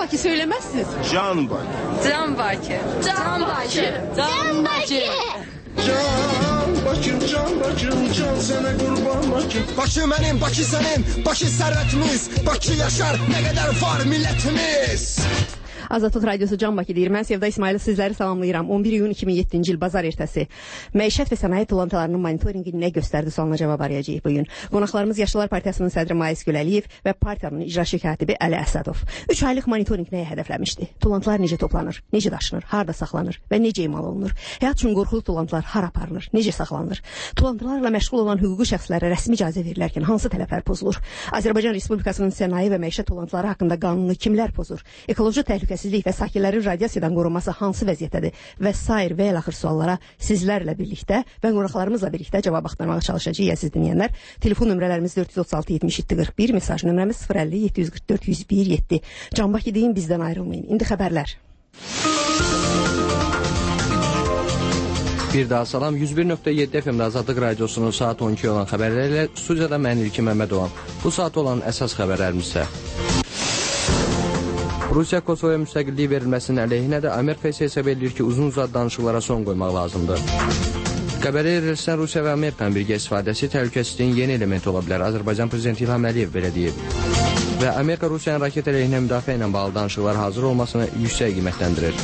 Baki söylemezsiniz. Can Baki. Can Baki. Can Baki. Can Baki. Can Bakım, can Bakım, can sana kurban Bakım. Bakı mənim, Bakı sənin, Bakı sərvətimiz, Bakı yaşar, nə qədər var millətimiz. Azadlıq Radiosu Can Bakı deyir. Mən Sevda İsmailov sizləri salamlayıram. 11 iyun 2007-ci il bazar ertəsi məişət və sənaye toplantılarının monitorinqi nə göstərdi sualına cavab arayacağıq bugün. Qonaqlarımız Yaşlılar Partiyasının sədri Mais Güləliyev və partiyanın icraçı katibi Əli Əsədov. 3 aylıq monitorinq nəyə hədəfləmişdi? Toplantılar necə toplanır, necə daşınır, harda saxlanır və necə imal olunur? Həyat üçün qorxulu toplantılar hara aparılır, necə saxlanılır? Toplantılarla məşğul olan hüquqi şəxslərə rəsmi icazə verilərkən hansı tələblər pozulur? Azərbaycan Respublikasının sənaye və məişət toplantıları haqqında qanunu kimlər pozur? Ekoloji təhlükəsizlik və sakinlərin radiasiyadan qorunması hansı vəziyyətdədir və sair və el axır suallara sizlərlə birlikdə və qonaqlarımızla birlikdə cavab axtarmağa çalışacağıq əziz dinləyənlər. Telefon nömrələrimiz 436 77 41, mesaj nömrəmiz 050 744 101 7. Can Bakı deyin, bizdən ayrılmayın. İndi xəbərlər. Bir daha salam. 101.7 FM Azadlıq Radiosunun saat 12 olan xəbərlərlə studiyada mən İlkin Məmmədovam. Bu saat olan əsas xəbərlərimiz isə Rusiya Kosovaya müstəqillik verilməsinin əleyhinə də Amerika isə hesab edir ki, uzun-uzadı danışıqlara son qoymaq lazımdır. Qəbələyə verilsən Rusiya və Amerikanın birgə istifadəsi təhlükəsizliyin yeni elementi ola bilər. Azərbaycan Prezidenti İlham Əliyev belə deyib. Və Amerika Rusiyanın raket əleyhinə müdafiə ilə bağlı danışıqlara hazır olmasını yüksək qiymətləndirir.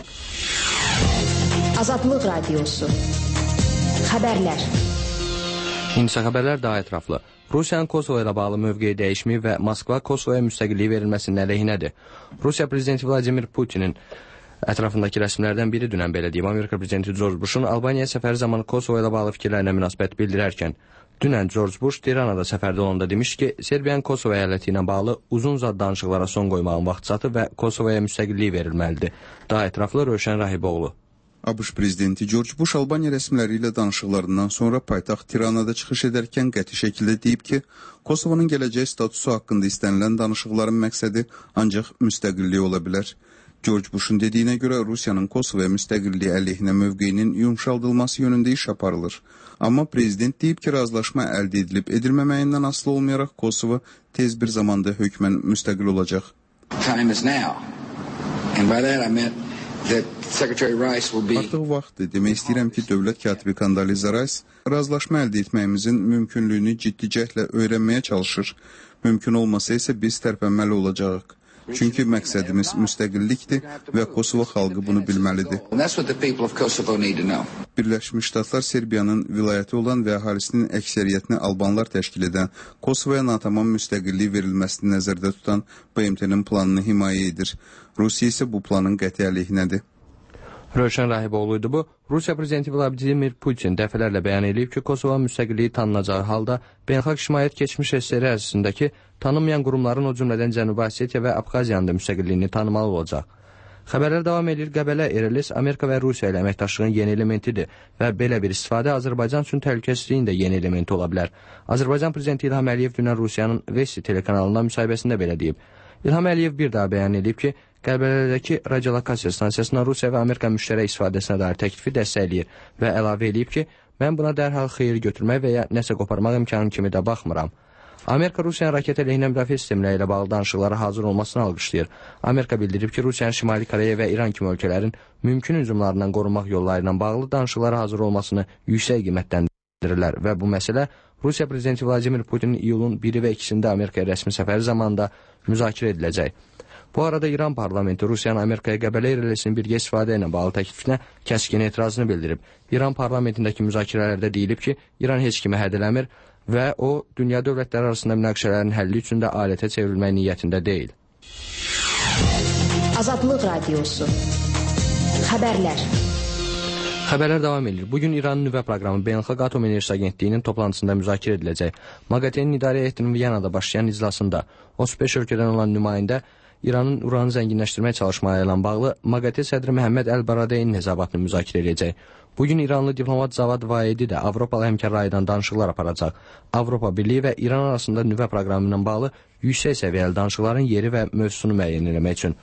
Azadlıq Radiosu Xəbərlər. İndi xəbərlər daha ətraflı. Rusiyanın Kosovo ilə bağlı mövqeyi dəyişimi və Moskva Kosovaya müstəqillik verilməsinin əleyhinədir. Rusiya Prezidenti Vladimir Putinin ətrafındakı rəsmlərdən biri dünən belə deyib. Amerika Prezidenti George Bush'un Albaniya səfəri zamanı Kosovo ilə bağlı fikirlərinə münasibət bildirərkən, dünən George Bush Tiranada səfərdə olanda demiş ki, Serbiyanın Kosovo əyaləti ilə bağlı uzun-uzadı danışıqlara son qoymağın vaxt çatı və Kosovaya müstəqillik verilməlidir. Daha ətraflı Rövşən Rahiboğlu. ABŞ prezidenti George Bush Albaniya rəsmiləri ilə danışıqlarından sonra paytaxt Tiranada çıxış edərkən qəti şəkildə deyib ki, Kosovonun gələcək statusu haqqında istənilən danışıqların məqsədi ancaq müstəqillik ola bilər. George Bush'un dediyinə görə Rusiyanın Kosovoya müstəqilliyi əleyhinə mövqeyinin yumşaldılması yönündə iş aparılır. Amma prezident deyib ki, razılaşma əldə edilib edilməməyindən asılı olmayaraq Kosovo tez bir zamanda hökmən müstəqil olacaq. Time is now. And by that I meant Artıq vaxtdır. Demək istəyirəm ki, dövlət katibi Condoleezza Rice razılaşma əldə etməyimizin mümkünlüyünü ciddi cəhdlə öyrənməyə çalışır. Mümkün olmasa isə biz tərpənməli olacağıq. Çünki məqsədimiz müstəqillikdir və Kosovo xalqı bunu bilməlidir. Birləşmiş Ştatlar Serbiyanın vilayəti olan və əhalisinin əksəriyyətini albanlar təşkil edən Kosovoya natamam müstəqillik verilməsini nəzərdə tutan BMT-nin planını himayə edir. Rusiya isə bu planın qəti əleyhinədir. Rövşən Rahiboğlu'ydu bu. Rusiya Prezidenti Vladimir Putin dəfələrlə bəyan edib ki, Kosovo müstəqilliyi tanınacağı halda beynəlxalq ictimaiyyət keçmiş SSR ərazisindəki tanınmayan qurumların, o cümlədən Cənubi Osetiya və Abxaziyanın da müstəqilliyini tanımalı olacaq. Xəbərlər davam edir. Qəbələ Erelis Amerika və Rusiya ilə əməkdaşlığın yeni elementidir və belə bir istifadə Azərbaycan üçün təhlükəsizliyin də yeni elementi ola bilər. Azərbaycan Prezidenti İlham Əliyev dünən Rusiyanın Vesti telekanalından müsahibəsində belə deyib. İlham Əliyev bir daha bəyan edib ki, Qəbələdəki radiolokasiya stansiyasından Rusiya və Amerika müştərək istifadəsinə dair təklifi dəstəkləyir və əlavə edib ki, mən buna dərhal xeyir götürmək və ya nəsə qoparmaq imkanı kimi də baxmıram. Amerika Rusiyanın raket əleyhinə müdafiə sistemləri ilə bağlı danışıqlara hazır olmasını alqışlayır. Amerika bildirib ki, Rusiyanın Şimali Koreya və İran kimi ölkələrin mümkün hücumlarından qorunmaq yolları ilə bağlı danışıqlara hazır olmasını yüksək qiymətləndirirlər və bu məsələ Rusiya Prezidenti Vladimir Putinin iyulun 1-i və 2-sində Amerikaya rəsmi səfəri zamanında müzakirə ediləcək. Bu arada İran parlamenti Rusiyanın Amerikaya Qəbələ irəlisinin birgə istifadə ilə bağlı təklifinə kəskin etirazını bildirib. İran parlamentindəki müzakirələrdə deyilib ki, İran heç kimi hədələmir və o, dünya dövlətləri arasında münaqişələrin həlli üçün də alətə çevrilmək niyyətində deyil. Azadlıq Radiosu Xəbərlər. Xəbərlər davam edir. Bugün İranın nüvə proqramı Beynəlxalq Atom Enerjisi Agentliyinin toplantısında müzakirə ediləcək. MAGATE-nin idarə heyətinin Viyanada başlayan iclasında 35 ölkədən olan nümayəndə İranın uranı zənginləşdirmək çalışmaları ilə bağlı MAGATE sədri Məhəmməd Əl-Baradeyinin hesabatını müzakirə edəcək. Bugün İranlı diplomat Zavad Vaedi də Avropalı həmkarlarıyla danışıqlar aparacaq. Avropa Birliyi və İran arasında nüvə proqramı ilə bağlı yüksək səviyyəli danışıqların yeri və mövzusunu müəyyən etmək üçün.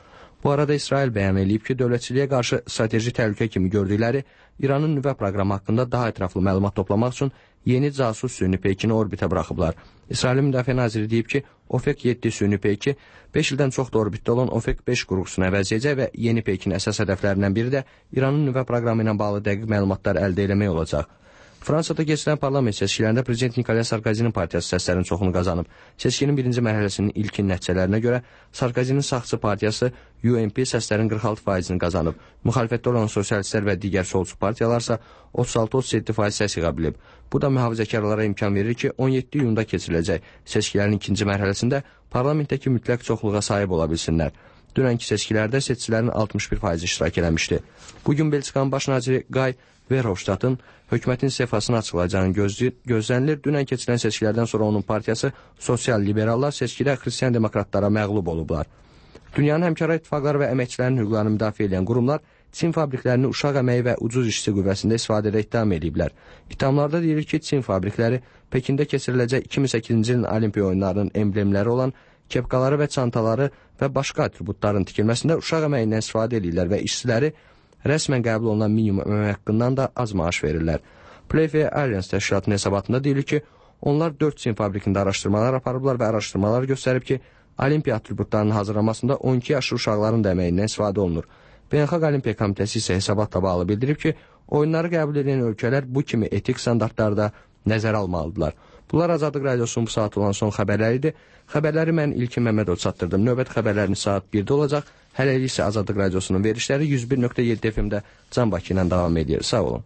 Bu arada İsrail bəyan edib ki, dövlətçiliyə qarşı strateji təhlükə kimi gördükləri İranın nüvə proqramı haqqında daha ətraflı məlumat toplamaq üçün yeni casus süni peykini orbitə buraxıblar. İsrailin Müdafiə Naziri deyib ki, OFEC 7 süni peyki 5 ildən çoxdur orbitdə olan OFEC 5 qurğusunu əvəzləyəcək və yeni peykin əsas hədəflərindən biri də İranın nüvə proqramı ilə bağlı dəqiq məlumatlar əldə etmək olacaq. Fransada keçirilən parlament seçkilərində Prezident Nicolas Sarkozinin partiyası səslərin çoxunu qazanıb. Seçkinin birinci mərhələsinin ilkin nəticələrinə görə Sarkozinin sağçı partiyası UMP səslərin 46%-ni qazanıb. Müxalifətdə olan sosialistlər və digər solçu partiyalarsa 36-37% səs yığa bilib. Bu da mühafizəkarlara imkan verir ki, 17 iyunda keçiriləcək seçkilərin ikinci mərhələsində parlamentdəki mütləq çoxluğa sahib ola bilsinlər. Dünənki seçkilərdə seçicilərin 61% iştirak eləmişdi. Bugün Belçikanın baş naziri Guy Verhofstadtın hökumətin istefasını açıqlayacağını gözlənilir. Dünən keçirilən seçkilərdən sonra onun partiyası sosial-liberallar seçkidə xristiyan demokratlara məğlub olublar. Dünyanın həmkarı ittifaqları və əməkçilərin hüquqlarını müdafiə edən qurumlar Çin fabriklərini uşaq əməyi və ucuz işçi qüvvəsində istifadədə ittiham ediblər. İttihamlarda deyilir ki, Çin fabrikləri Pekində keçiriləcək 2008-ci ilin Olimpiya oyunlarının emblemləri olan kepkaları və çantaları və başqa atributların tikilməsində uşaq əməyindən istifadə edirlər və işçiləri rəsmən qəbul olunan minimum əmək haqqından da az maaş verirlər. Playfair Alliance təşkilatının hesabatında deyilir ki, onlar 4 Çin fabrikində araşdırmalar aparıblar və araşdırmalar göstərib ki, Olimpiya atributlarının hazırlamasında 12 yaşlı uşaqların da əməyindən istifadə olunur. Beynəlxalq Olimpiya Komitəsi isə hesabatla bağlı bildirib ki, oyunları qəbul edən ölkələr bu kimi etik standartları da nəzərə almalıdırlar. Bunlar Azadlıq Radiosunun bu saat olan son xəbərləri idi. Xəbərləri mən İlkin Məmmədov çatdırdım. Növbəti xəbərlərimiz saat 1-də olacaq. Hələlik isə Azadlıq Radiosunun verişləri 101.7 FM-də Can Bakı ilə davam edir. Sağ olun.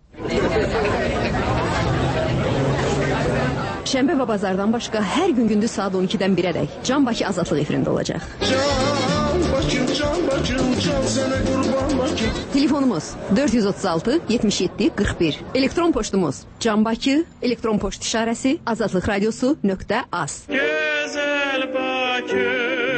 Şənbə və bazardan başqa hər gün gündüz saat 12-dən 1-ədək Can Bakı Azadlıq efirində olacaq. Can Bakım, can sənə qurban Bakım. Telefonumuz 436 77 41. Elektron poçtumuz canbakı, elektron poçt işarəsi azadlıqradiosu.az. Gözəl Bakı.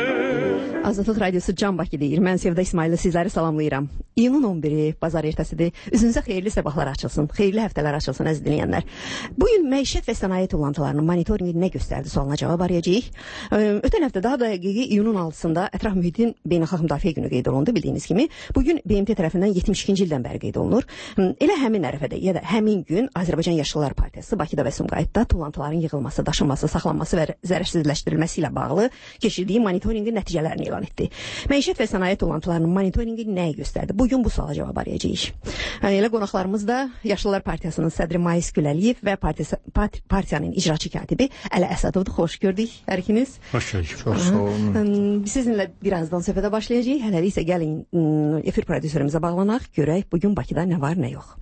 Azadlıq Radiosu Can Bakı deyir. Mən Sevda İsmail'ı sizləri salamlayıram. İyunun 11-i bazar ertəsidir. Üzünüzə xeyirli sabahlar açılsın, xeyirli həftələr açılsın əziz dinləyənlər. Bugün məişət və sənaye toplantılarının monitorinqi nə göstərdi sualına cavab arayacağıq. Ötən həftə daha dəqiqi iyunun 6-sında ətraf mühitin beynəlxalq müdafiə günü qeyd olundu bildiyiniz kimi. Bugün BMT tərəfindən 72-ci ildən bəri qeyd olunur. Elə həmin ərəfədə ya da həmin gün Azərbaycan Yaşlılar Partiyası Bakıda və Sumqayıtda toplantıların yığılması, daşınması, saxlanması və zərərsizləşdirilməsi ilə bağlı keçirdiyi monitorinqin nəticələrini elan etdi. Məişət və sənaye toplantılarının monitorinqi nəyi göstərdi? Bugün bu suala cavab arayacağıq. Elə qonaqlarımız da Yaşlılar Partiyasının sədri Mais Güləliyev və partiyanın icraçı katibi Əli Əsədovdur. Xoş gördük hər ikiniz. Xoş gördük. Çox sağ olun. Sizinlə birazdan söhbətə başlayacağıq. Hələlik isə gəlin efir prodüserimizə bağlanaq, görək bugün Bakıda nə var, nə yox.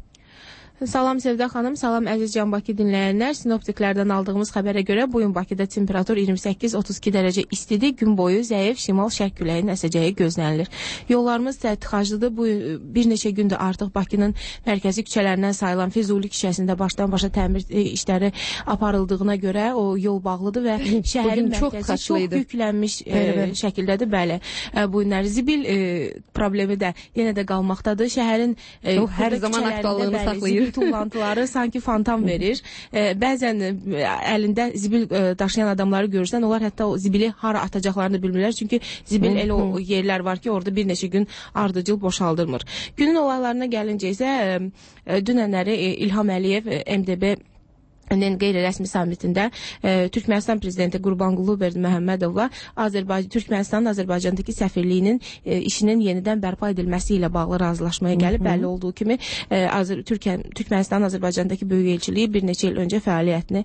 Salam Sevda xanım, salam əziz Can Bakı dinləyənlər. Sinoptiklərdən aldığımız xəbərə görə bugün Bakıda temperatur 28-32 dərəcə istidir. Gün boyu zəif şimal-şərq küləyinin əsəcəyi gözlənilir. Yollarımız tıxaclıdır. Bu bir neçə gündür artıq Bakının mərkəzi küçələrindən sayılan Füzuli küçəsində başdan-başa təmir işləri aparıldığına görə o yol bağlıdır və şəhərin mərkəzi çox yüklənmiş şəkildədir. Bəli. Bu günləri zibil problemi də yenə də qalmaqdadır. Şəhərin hər zaman aktuallığını saxlayır. Tullantıları sanki fantam verir. Bəzən əlində zibil daşıyan adamları görürsən, onlar hətta o zibili hara atacaqlarını bilmirlər. Çünki zibil elə o yerlər var ki, orada bir neçə gün ardıcıl boşaldılmır. Günün olaylarına gəlincə isə dünənləri İlham Əliyev MDB qeyri-rəsmi samitində Türkmənistan prezidenti Qurbanqulu Berdiməhəmmədovla Türkmənistanın Azərbaycandakı səfirliyinin işinin yenidən bərpa edilməsi ilə bağlı razılaşmaya gəlib. Bəlli olduğu kimi Türkmənistanın Azərbaycandakı böyük elçiliyi bir neçə il öncə fəaliyyətini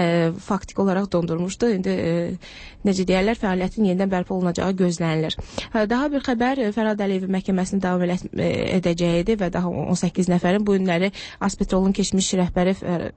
faktik olaraq dondurmuşdu. İndi necə deyərlər, fəaliyyətin yenidən bərpa olunacağı gözlənilir. Daha bir xəbər Fərhad Əliyevin məhkəməsini davam edəcəyidir və daha 18 nəfərin bu günləri Azpetrolun keçmiş rəhbəri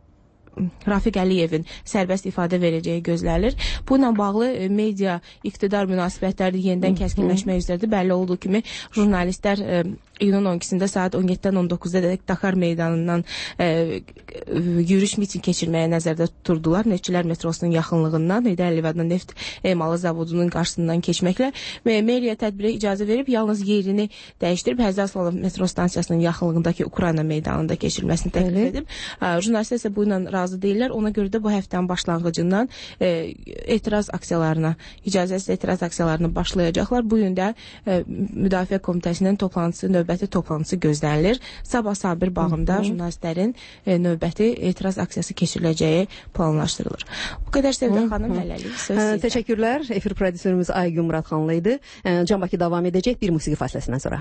Rafiq Əliyevin sərbəst ifadə verəcəyi gözlənilir. Bununla bağlı media iqtidar münasibətləri yenidən kəskinləşmək üzrədir. Bəlli olduğu kimi jurnalistlər iyunun 12-sində saat 17-dən 19-da Dakar meydanından yürüyüş miting keçirməyə nəzərdə tuturdular. Neftçilər metrosunun yaxınlığından Heydər Əliyev adına neft emalı zavodunun qarşısından keçməklə meriya tədbirə icazə verib, yalnız yerini dəyişdirib Həzrət Aslanov metro stansiyasının yaxınlığındakı Ukrayna meydanında keçirilməsini təklif edib. Jurnalistlər isə bu ilə razı deyirlər. Ona görə də bu həftənin başlanğıcından etiraz aksiyalarına, icazəsiz etiraz aksiyalarına başlayacaqlar. Bu gün də Müdafiə Komitəsinin növbəti toplantısı gözlənilir. Sabah Sabir bağında jurnalistlərin növbəti etiraz aksiyası keçiriləcəyi planlaşdırılır. Bu qədər Sevda xanım, hələlik söz sizdə. Təşəkkürlər. Efir prodüserimiz Aygün Muradxanlı idi. Can Bakı davam edəcək bir musiqi fasiləsindən sonra.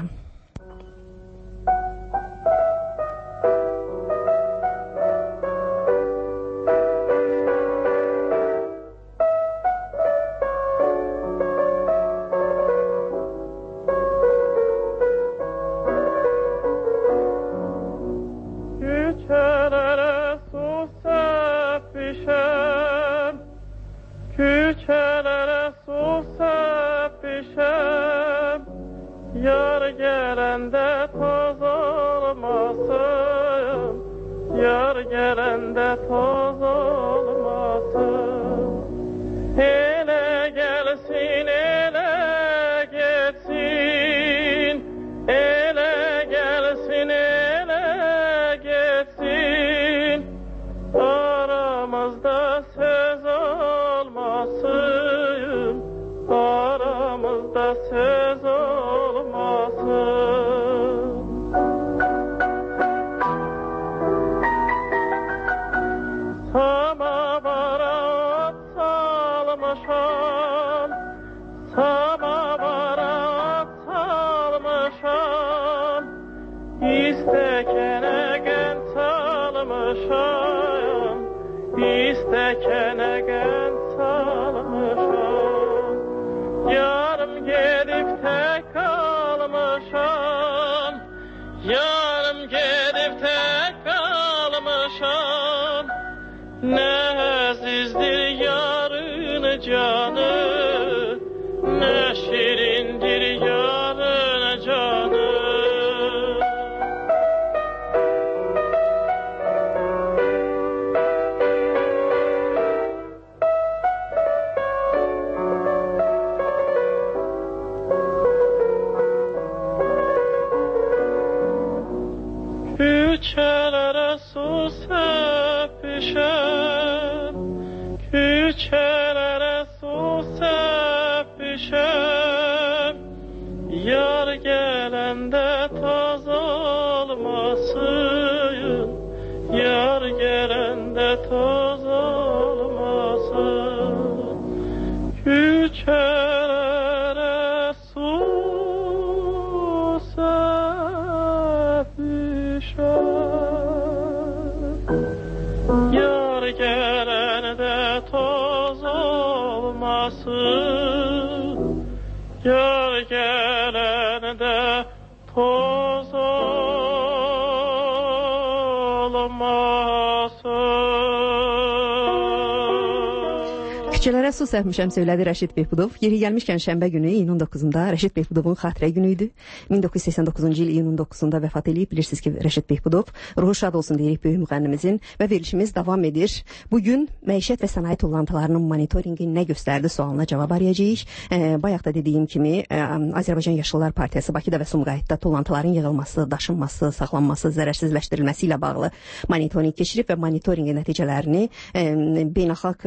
Küçələrə su sərmişəm, söylədi Rəşid Behbudov. Yeri gəlmişkən şənbə günü iyunun 9-da Rəşid Behbudovun xatirə günü idi. 1989-cu il iyunun 9-da vəfat edib. Bilirsiniz ki, Rəşid Behbudov ruhu şad olsun deyirik böyük müğənnimizin və verilişimiz davam edir. Bugün məişət və sənaye toplantılarının monitorinqi nə göstərdi sualına cavab arayacağıq. Bayaq da dediyim kimi Azərbaycan Yaşlılar Partiyası Bakıda və Sumqayıtda toplantıların yığılması, daşınması, saxlanması, zərərsizləşdirilməsi ilə bağlı monitorinq keçirib və monitorinqin nəticələrini beynəlxalq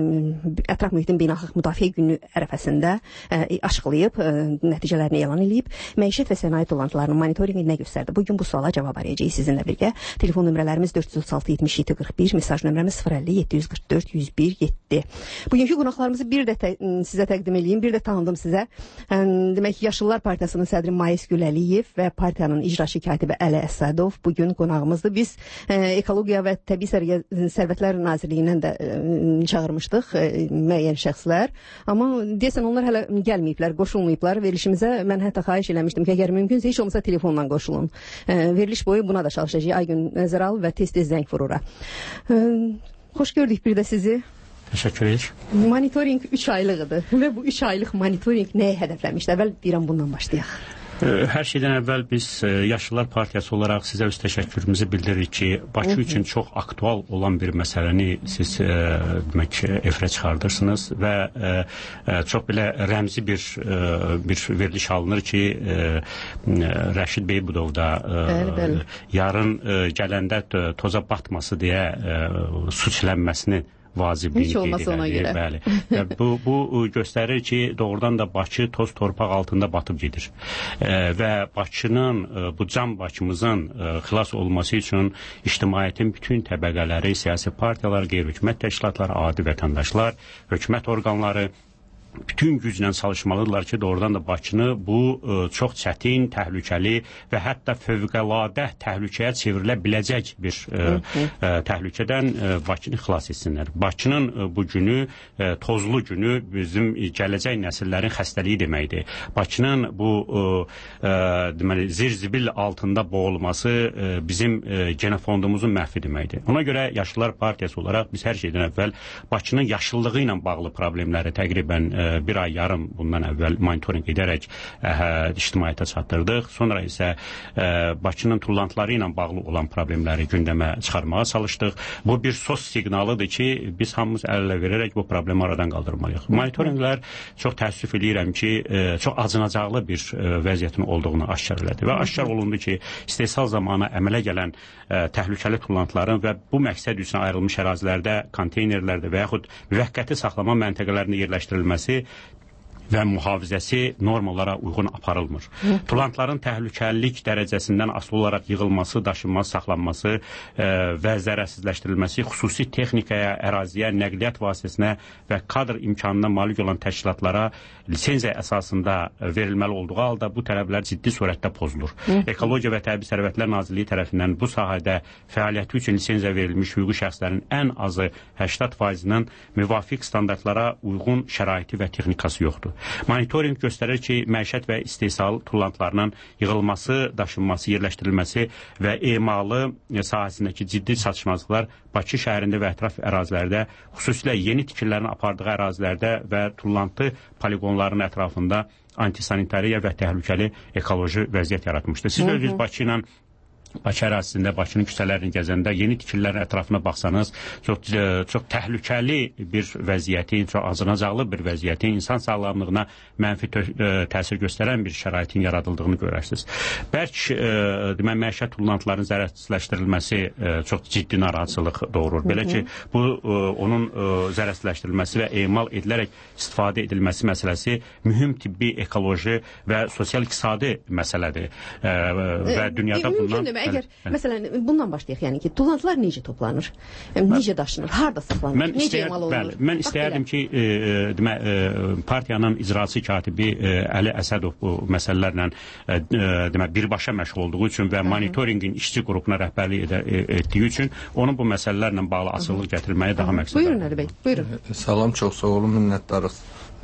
ətraf mühitin beynəlxalq müdafiə günü ərəfəsində açıqlayıb, nəticələrini elan edib. Məişət və sənaye toplantılarının monitorinqi nə göstərdi? Bugün bu suala cavab arayacağıq sizinlə birgə. Telefon nömrələrimiz 436-77-41, mesaj nömrəmiz 050-744-101-7. Bugünkü qonaqlarımızı bir də sizə təqdim edeyim, bir də tanıdım sizə. Demək ki, Yaşlılar Partiyasının sədri Mais Güləliyev və partiyanın icraçı katibi Əli Əsədov bugün qonağımızdır. Biz Ekologiya və Təbii Sərvətlər Nazirliyindən də çağırmışdıq müəyyən şəxslər, amma deyəsən onlar hələ gəlməyiblər, qoşulmayıblar. Verilişimizə mən hətta xahiş eləmişdim ki, əgər mümkünsə heç olmasa telefonla qoşulun. Veriliş boyu buna da çalışacağıq. Aygün nəzərə al və tez-tez zəng vurura. Xoş gördük bir də sizi. Təşəkkür edirik. Monitoring 3 aylıq idi və bu 3 aylıq monitoring nəyə hədəfləmişdi? Əvvəl deyirəm bundan başlayaq. Hər şeydən əvvəl biz Yaşlılar Partiyası olaraq sizə öz təşəkkürümüzü bildiririk ki, Bakı üçün çox aktual olan bir məsələni siz demək efirə çıxardırsınız və çox belə rəmzi bir veriliş alınır ki, Rəşid Beybudov da yarın gələndə toza batması deyə suçlənməsini vacibliyini qeyd edir. Bəli. Bu göstərir ki, doğrudan da Bakı toz torpaq altında batıb gedir. Və Bakının, bu can Bakımızın xilas olması üçün ictimaiyyətin bütün təbəqələri, siyasi partiyalar, qeyri-hökumət təşkilatları, adi vətəndaşlar, hökumət orqanları bütün güclə çalışmalıdırlar ki, doğrudan da Bakını bu çox çətin, təhlükəli və hətta fövqəladə təhlükəyə çevrilə biləcək bir təhlükədən Bakını xilas etsinlər. Bakının bu günü, tozlu günü bizim gələcək nəsillərin xəstəliyi deməkdir. Bakının bu deməli, zirzibil altında boğulması bizim genofondumuzun məhvi deməkdir. Ona görə Yaşlılar Partiyası olaraq biz hər şeydən əvvəl Bakının yaşlılığı ilə bağlı problemləri təqribən bir ay yarım bundan əvvəl monitoring edərək ictimaiyyətə çatdırdıq. Sonra isə Bakının tullantıları ilə bağlı olan problemləri gündəmə çıxarmağa çalışdıq. Bu bir sos siqnalıdır ki, biz hamımız əl-ələ verərək bu problemi aradan qaldırmalıyıq. Monitoringlər çox təəssüf edirəm ki, çox acınacaqlı bir vəziyyətin olduğunu aşkar elədi və aşkar olundu ki, istehsal zamanı əmələ gələn təhlükəli tullantıların və bu məqsəd üçün ayrılmış ərazilərdə, konteynerlərdə və yaxud müvəqqəti saxlama məntəqələrində yerləşdirilməsi və mühafizəsi normalara uyğun aparılmır. Tullantıların təhlükəlilik dərəcəsindən asılı olaraq yığılması, daşınması, saxlanması və zərərsizləşdirilməsi xüsusi texnikaya, əraziyə, nəqliyyat vasitəsinə və kadr imkanına malik olan təşkilatlara lisenziya əsasında verilməli olduğu halda bu tələblər ciddi surətdə pozulur. Ekologiya və Təbii Sərvətlər Nazirliyi tərəfindən bu sahədə fəaliyyəti üçün lisenziya verilmiş hüquqi şəxslərin ən azı 80%-nin müvafiq standartlara uyğun şəraiti və texnikası yoxdur. Monitoring göstərir ki, məişət və istehsal tullantılarının yığılması, daşınması, yerləşdirilməsi və emalı sahəsindəki ciddi çatışmazlıqlar Bakı şəhərində və ətraf ərazilərdə, xüsusilə yeni tikililərin apardığı ərazilərdə və tullantı poligonlarının ətrafında antisanitariya və təhlükəli ekoloji vəziyyət yaratmışdır. Siz özünüz Bakı ilə Bakı ərazisində, Bakının küçələrini gəzəndə, yeni tikililərin ətrafına baxsanız, çox təhlükəli bir vəziyyətin, çox acınacaqlı bir vəziyyətin, insan sağlamlığına mənfi təsir göstərən bir şəraitin yaradıldığını görərsiniz. Bərk məişət tullantılarının zərərsizləşdirilməsi çox ciddi narahatçılıq doğurur. Belə ki, bu onun zərərsizləşdirilməsi və emal edilərək istifadə edilməsi məsələsi mühüm tibbi, ekoloji və sosial-iqtisadi məsələdir. Və dünyada bundan... Əgər, məsələn, bundan başlayaq, yəni ki, tullantılar necə toplanır, necə daşınır, harada saxlanır, necə emal olunur? Mən istəyərdim ki, partiyanın icraçı katibi Əli Əsədov bu məsələlərlə birbaşa məşğul olduğu üçün və monitoringin işçi qrupuna rəhbərlik etdiyi üçün onun bu məsələlərlə bağlı açıqlıq gətirməyi daha məqsəd. Buyurun Əli bəy, buyurun. Salam, çox sağ olun, minnətdarıq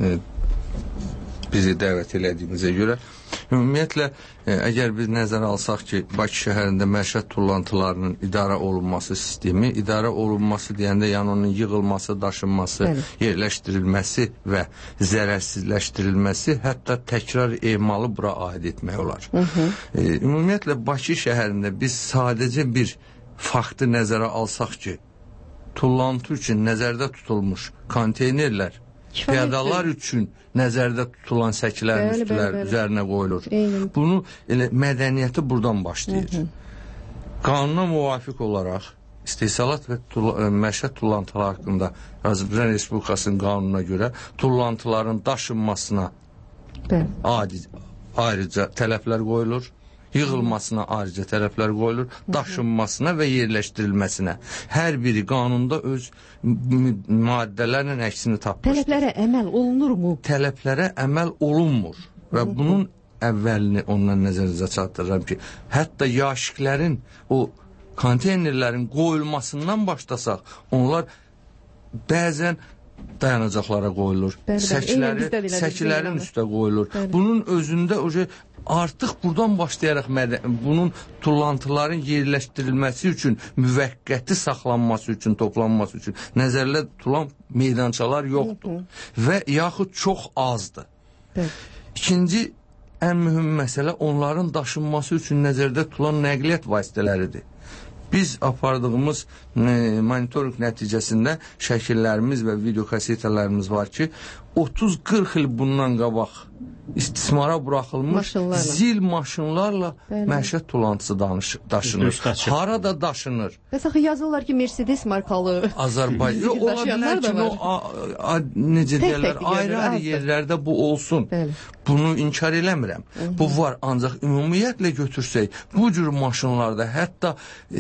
bizi dəvət elədiyinizə görə. Ümumiyyətlə, əgər biz nəzərə alsaq ki, Bakı şəhərində məişət tullantılarının idarə olunması sistemi, idarə olunması deyəndə, yəni onun yığılması, daşınması, yerləşdirilməsi və zərərsizləşdirilməsi, hətta təkrar emalı bura aid etmək olar. Ümumiyyətlə, Bakı şəhərində biz sadəcə bir faktı nəzərə alsaq ki, tullantı üçün nəzərdə tutulmuş konteynerlər piyadalar üçün nəzərdə tutulan səkilərin üzərinə qoyulur. Bunu elə mədəniyyəti buradan başlayır. Qanuna müvafiq olaraq istehsalat və məişət tullantıları haqqında Azərbaycan Respublikasının qanununa görə tullantıların daşınmasına ayrıca tələblər qoyulur. Yığılmasına ayrıca tələblər qoyulur, daşınmasına və yerləşdirilməsinə. Hər biri qanunda öz maddələrlə əksini tapmışdır. Tələblərə əməl olunurmu? Tələblərə əməl olunmur və bunun əvvəlini ondan nəzərinizə çatdırıram ki, hətta yaşıqlərin, o konteynerlərin qoyulmasından başlasaq, onlar bəzən dayanacaqlara qoyulur, səkilərin üstə qoyulur. Bunun özündə artıq buradan başlayaraq bunun tullantıların yerləşdirilməsi üçün, müvəqqəti saxlanması üçün, toplanması üçün nəzərlə tutulan meydançalar yoxdur və yaxud çox azdır. İkinci ən mühüm məsələ onların daşınması üçün nəzərdə tutulan nəqliyyat vasitələridir. Biz apardığımız monitoring nəticəsində şəkillərimiz və video kasetələrimiz var ki, 30-40 il bundan qabaq istismara buraxılmış zil maşınlarla məişət tullantısı daşınır. Harada daşınır? Bəs axı yazırlar ki, Mercedes markalı Azərbaycan. Ola bilər ki, necə deyərlər, ayrı-ayrı yerlərdə bu olsun. Bunu inkar eləmirəm. Bu var, ancaq ümumiyyətlə götürsək, bu cür maşınlarda hətta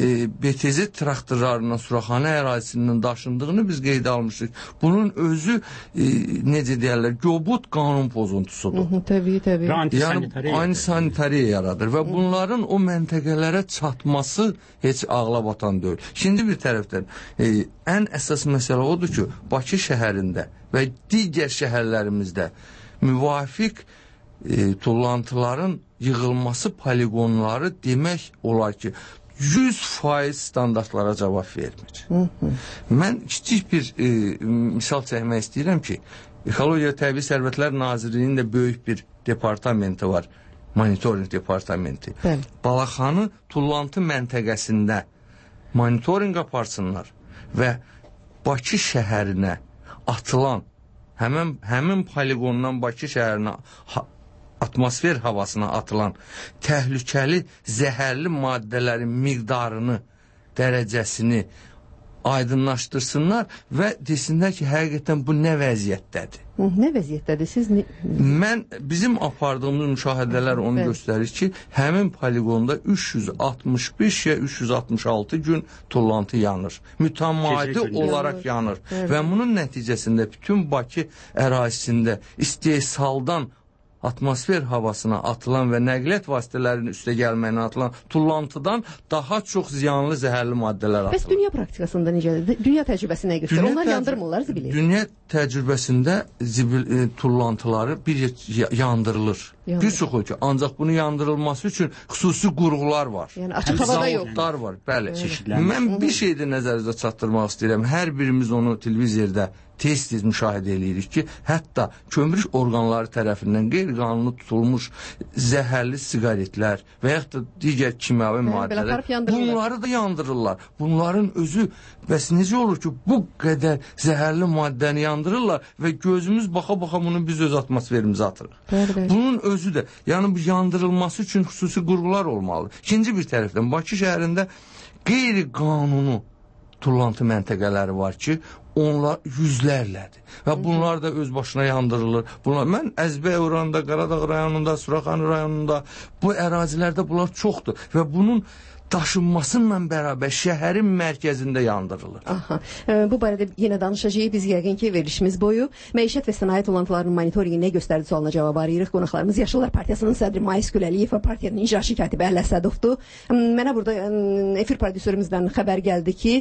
BTZ traktorlarından Suraxanə ərazisindən daşındığını biz qeydə almışıq. Bunun özü, necə deyərlər, göbut qanun pozuntusudur. Təbii. Yəni, antisanitariya yaradır və bunların o məntəqələrə çatması heç ağla batan deyil. Şimdi bir tərəfdən, ən əsas məsələ odur ki, Bakı şəhərində və digər şəhərlərimizdə müvafiq tullantıların yığılması poligonları demək olar ki, 100% standartlara cavab vermir. Mən kiçik bir misal çəkmək istəyirəm ki, Ekologiya və Təbii Sərvətlər Nazirliyinin də böyük bir departamenti var, monitoring departamenti. Balaxanı tullantı məntəqəsində monitoring aparsınlar və Bakı şəhərinə atılan, həmin poligondan Bakı şəhərinə atmosfer havasına atılan təhlükəli, zəhərli maddələrin miqdarını, dərəcəsini aydınlaşdırsınlar və desinlər ki, həqiqətən bu nə vəziyyətdədir? Nə vəziyyətdədir? Bizim apardığımız müşahidələr onu göstərir ki, həmin poligonda 365 ya 366 gün tullantı yanır. Mütəmadi olaraq yanır. Və bunun nəticəsində bütün Bakı ərazisində istehsaldan atmosfer havasına atılan və nəqliyyat vasitələrinin üstə gəlməyinə atılan tullantıdan daha çox ziyanlı zəhərli maddələr atılır. Bəs dünya praktikasında necədir? Dünya təcrübəsi nə göstərir? Onlar yandırmırlar zibili. Dünya təcrübəsində tullantıları yandırılır. Bir çox ölkə. Ancaq bunu yandırılması üçün xüsusi qurğular var. Yəni açıq havada yox. Zavodlar var, bəli. Mən bir şey də nəzərinizə çatdırmaq istəyirəm. Hər birimiz onu televizorda tez-tez müşahidə edirik ki, hətta kömürlük orqanları tərəfindən qeyri-qanuni tutulmuş zəhərli siqaretlər və yaxud da digər kimyəvi maddələr, bunları da yandırırlar. Bunların özü, bəs necə olur ki, bu qədər zəhərli maddəni yandırırlar və gözümüz baxa-baxa bunu biz öz atmosferimizə atırıq. Bunun özü də, yəni bu yandırılması üçün xüsusi qurğular olmalı. İkinci bir tərəfdən, Bakı şəhərində qeyri-qanuni tullantı məntəqələri var ki, onlar yüzlərlədir. Və bunlar da öz başına yandırılır. Mən Əzbəy rayonunda, Qaradağ rayonunda, Suraxanı rayonunda bu ərazilərdə bunlar çoxdur. Və bunun daşınmasıyla bərabər şəhərin mərkəzində yandırılır. Bu barədə yenə danışacağıq. Biz yəqin ki, verilişimiz boyu məişət və sənaye tullantılarının monitoringi nə göstərdi sualına cavab arayırıq. Qonaqlarımız Yaşlılar Partiyasının sədri Mais Güləliyev və partiyanın icraçı katibi Əhli Əsədovdur. Mənə burada efir prodüserimizdən xəbər gəldi ki,